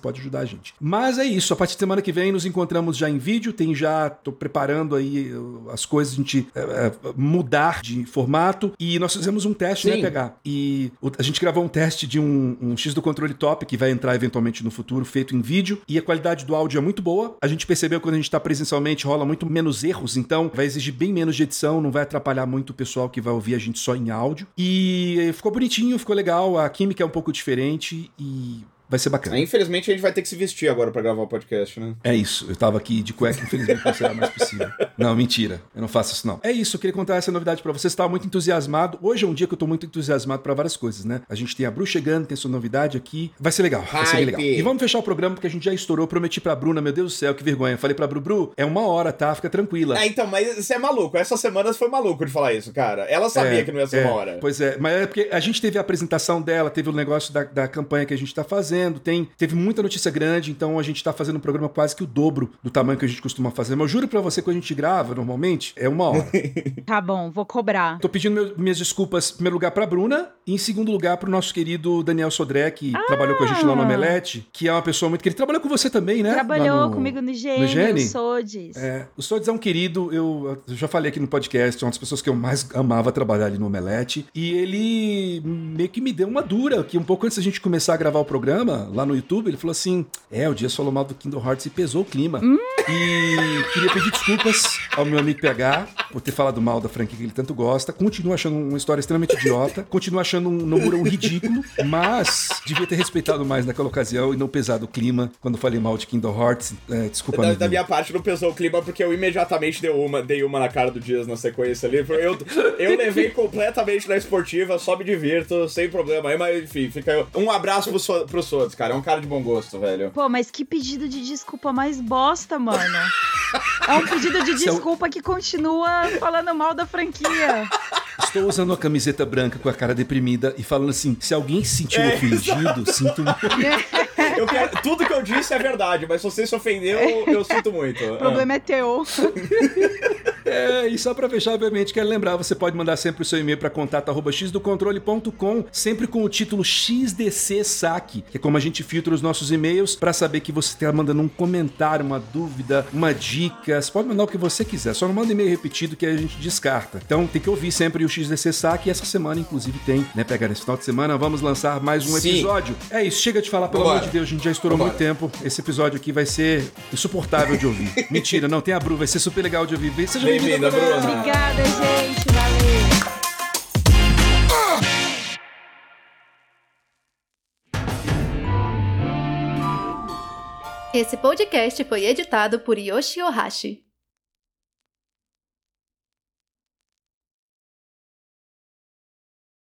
gente. Mas é isso, a partir de semana que vem nos encontramos já em vídeo, tem já, tô preparando aí as coisas, a gente é, é, mudar de formato, e nós fizemos um teste, Sim. né, P H? E o, a gente gravou um teste de um, um X do Controle Top, que vai entrar eventualmente no futuro, feito em vídeo, e a qualidade do áudio é muito boa. A gente percebeu que quando a gente tá presencialmente rola muito menos erros, então vai exigir bem menos de edição, não vai atrapalhar muito o pessoal que vai ouvir a gente só em áudio. E ficou bonitinho, ficou legal, a química é um pouco diferente e vai ser bacana. Infelizmente a gente vai ter que se vestir agora pra gravar o podcast, né? É isso, eu tava aqui de cueca, infelizmente não será mais possível. Não, mentira, eu não faço isso não. É isso, eu queria contar essa novidade pra vocês, tava muito entusiasmado. Hoje é um dia que eu tô muito entusiasmado pra várias coisas, né? A gente tem a Bru chegando, tem sua novidade aqui, vai ser legal, vai ser bem legal. E vamos fechar o programa porque a gente já estourou, eu prometi pra Bruna, meu Deus do céu, que vergonha. Falei pra Bru, Bru, é uma hora, tá? Fica tranquila. Ah, então, mas você é maluco, essas semanas foi maluco de falar isso, cara. Ela sabia é, que não ia ser é, uma hora. Pois é, mas é porque a gente teve a apresentação dela, teve o negócio da, da campanha que a gente tá fazendo, tem, teve muita notícia grande, então a gente tá fazendo um programa quase que o dobro do tamanho que a gente costuma fazer. Mas eu juro pra você que a gente grava normalmente, é uma hora. Tá bom, vou cobrar. Tô pedindo meu, minhas desculpas, em primeiro lugar, pra Bruna, e em segundo lugar, pro nosso querido Daniel Sodré, que ah! trabalhou com a gente lá no Omelete, que é uma pessoa muito querida. Trabalhou com você também, né? Trabalhou no, comigo no Gênio, no Gênio? O Sodes. É, o Sodes é um querido, eu, eu já falei aqui no podcast, é uma das pessoas que eu mais amava trabalhar ali no Omelete, e ele meio que me deu uma dura, que um pouco antes da gente começar a gravar o programa, lá no YouTube, ele falou assim, é, o Dias falou mal do Kingdom Hearts e pesou o clima. Hum. E queria pedir desculpas ao meu amigo P H por ter falado mal da franquia que ele tanto gosta. Continuo achando uma história extremamente idiota. Continuo achando um Nomura um ridículo. Mas devia ter respeitado mais naquela ocasião e não pesado o clima quando falei mal de Kingdom Hearts. É, desculpa, da, amigo. Da minha parte não pesou o clima porque eu imediatamente dei uma, dei uma na cara do Dias na sequência ali. Eu, eu levei completamente na esportiva, só me divirto, sem problema. Aí, mas enfim, fica um abraço pro, so, pro Sodes, cara. É um cara de bom gosto, velho. Pô, mas que pedido de desculpa mais bosta, mano. É um pedido de desculpa que continua falando mal da franquia. Estou usando uma camiseta branca com a cara deprimida e falando assim, se alguém se sentiu é, ofendido, exato. Sinto muito. Eu quero, tudo que eu disse é verdade, mas se você se ofendeu, eu sinto muito. O problema ah. é teu. É, e só pra fechar, obviamente, quero lembrar, você pode mandar sempre o seu e-mail pra contato arroba x do controle ponto com, sempre com o título X D C Saque, que é como a gente filtra os nossos e-mails pra saber que você está mandando um comentário, uma dúvida, uma dica. Você pode mandar o que você quiser, só não manda e-mail repetido que a gente descarta. Então tem que ouvir sempre o X D C Saque, e essa semana, inclusive, tem, né, pegar nesse final de semana, vamos lançar mais um Sim. episódio. É isso, chega de falar, pelo Vambora. amor de Deus, a gente já estourou Vambora. muito tempo. Esse episódio aqui vai ser insuportável de ouvir. Mentira, não, tem a Bru, vai ser super legal de ouvir. Seja bem-vinda, Bruna. Obrigada, gente. Valeu. Esse podcast foi editado por Yoshi Ohashi.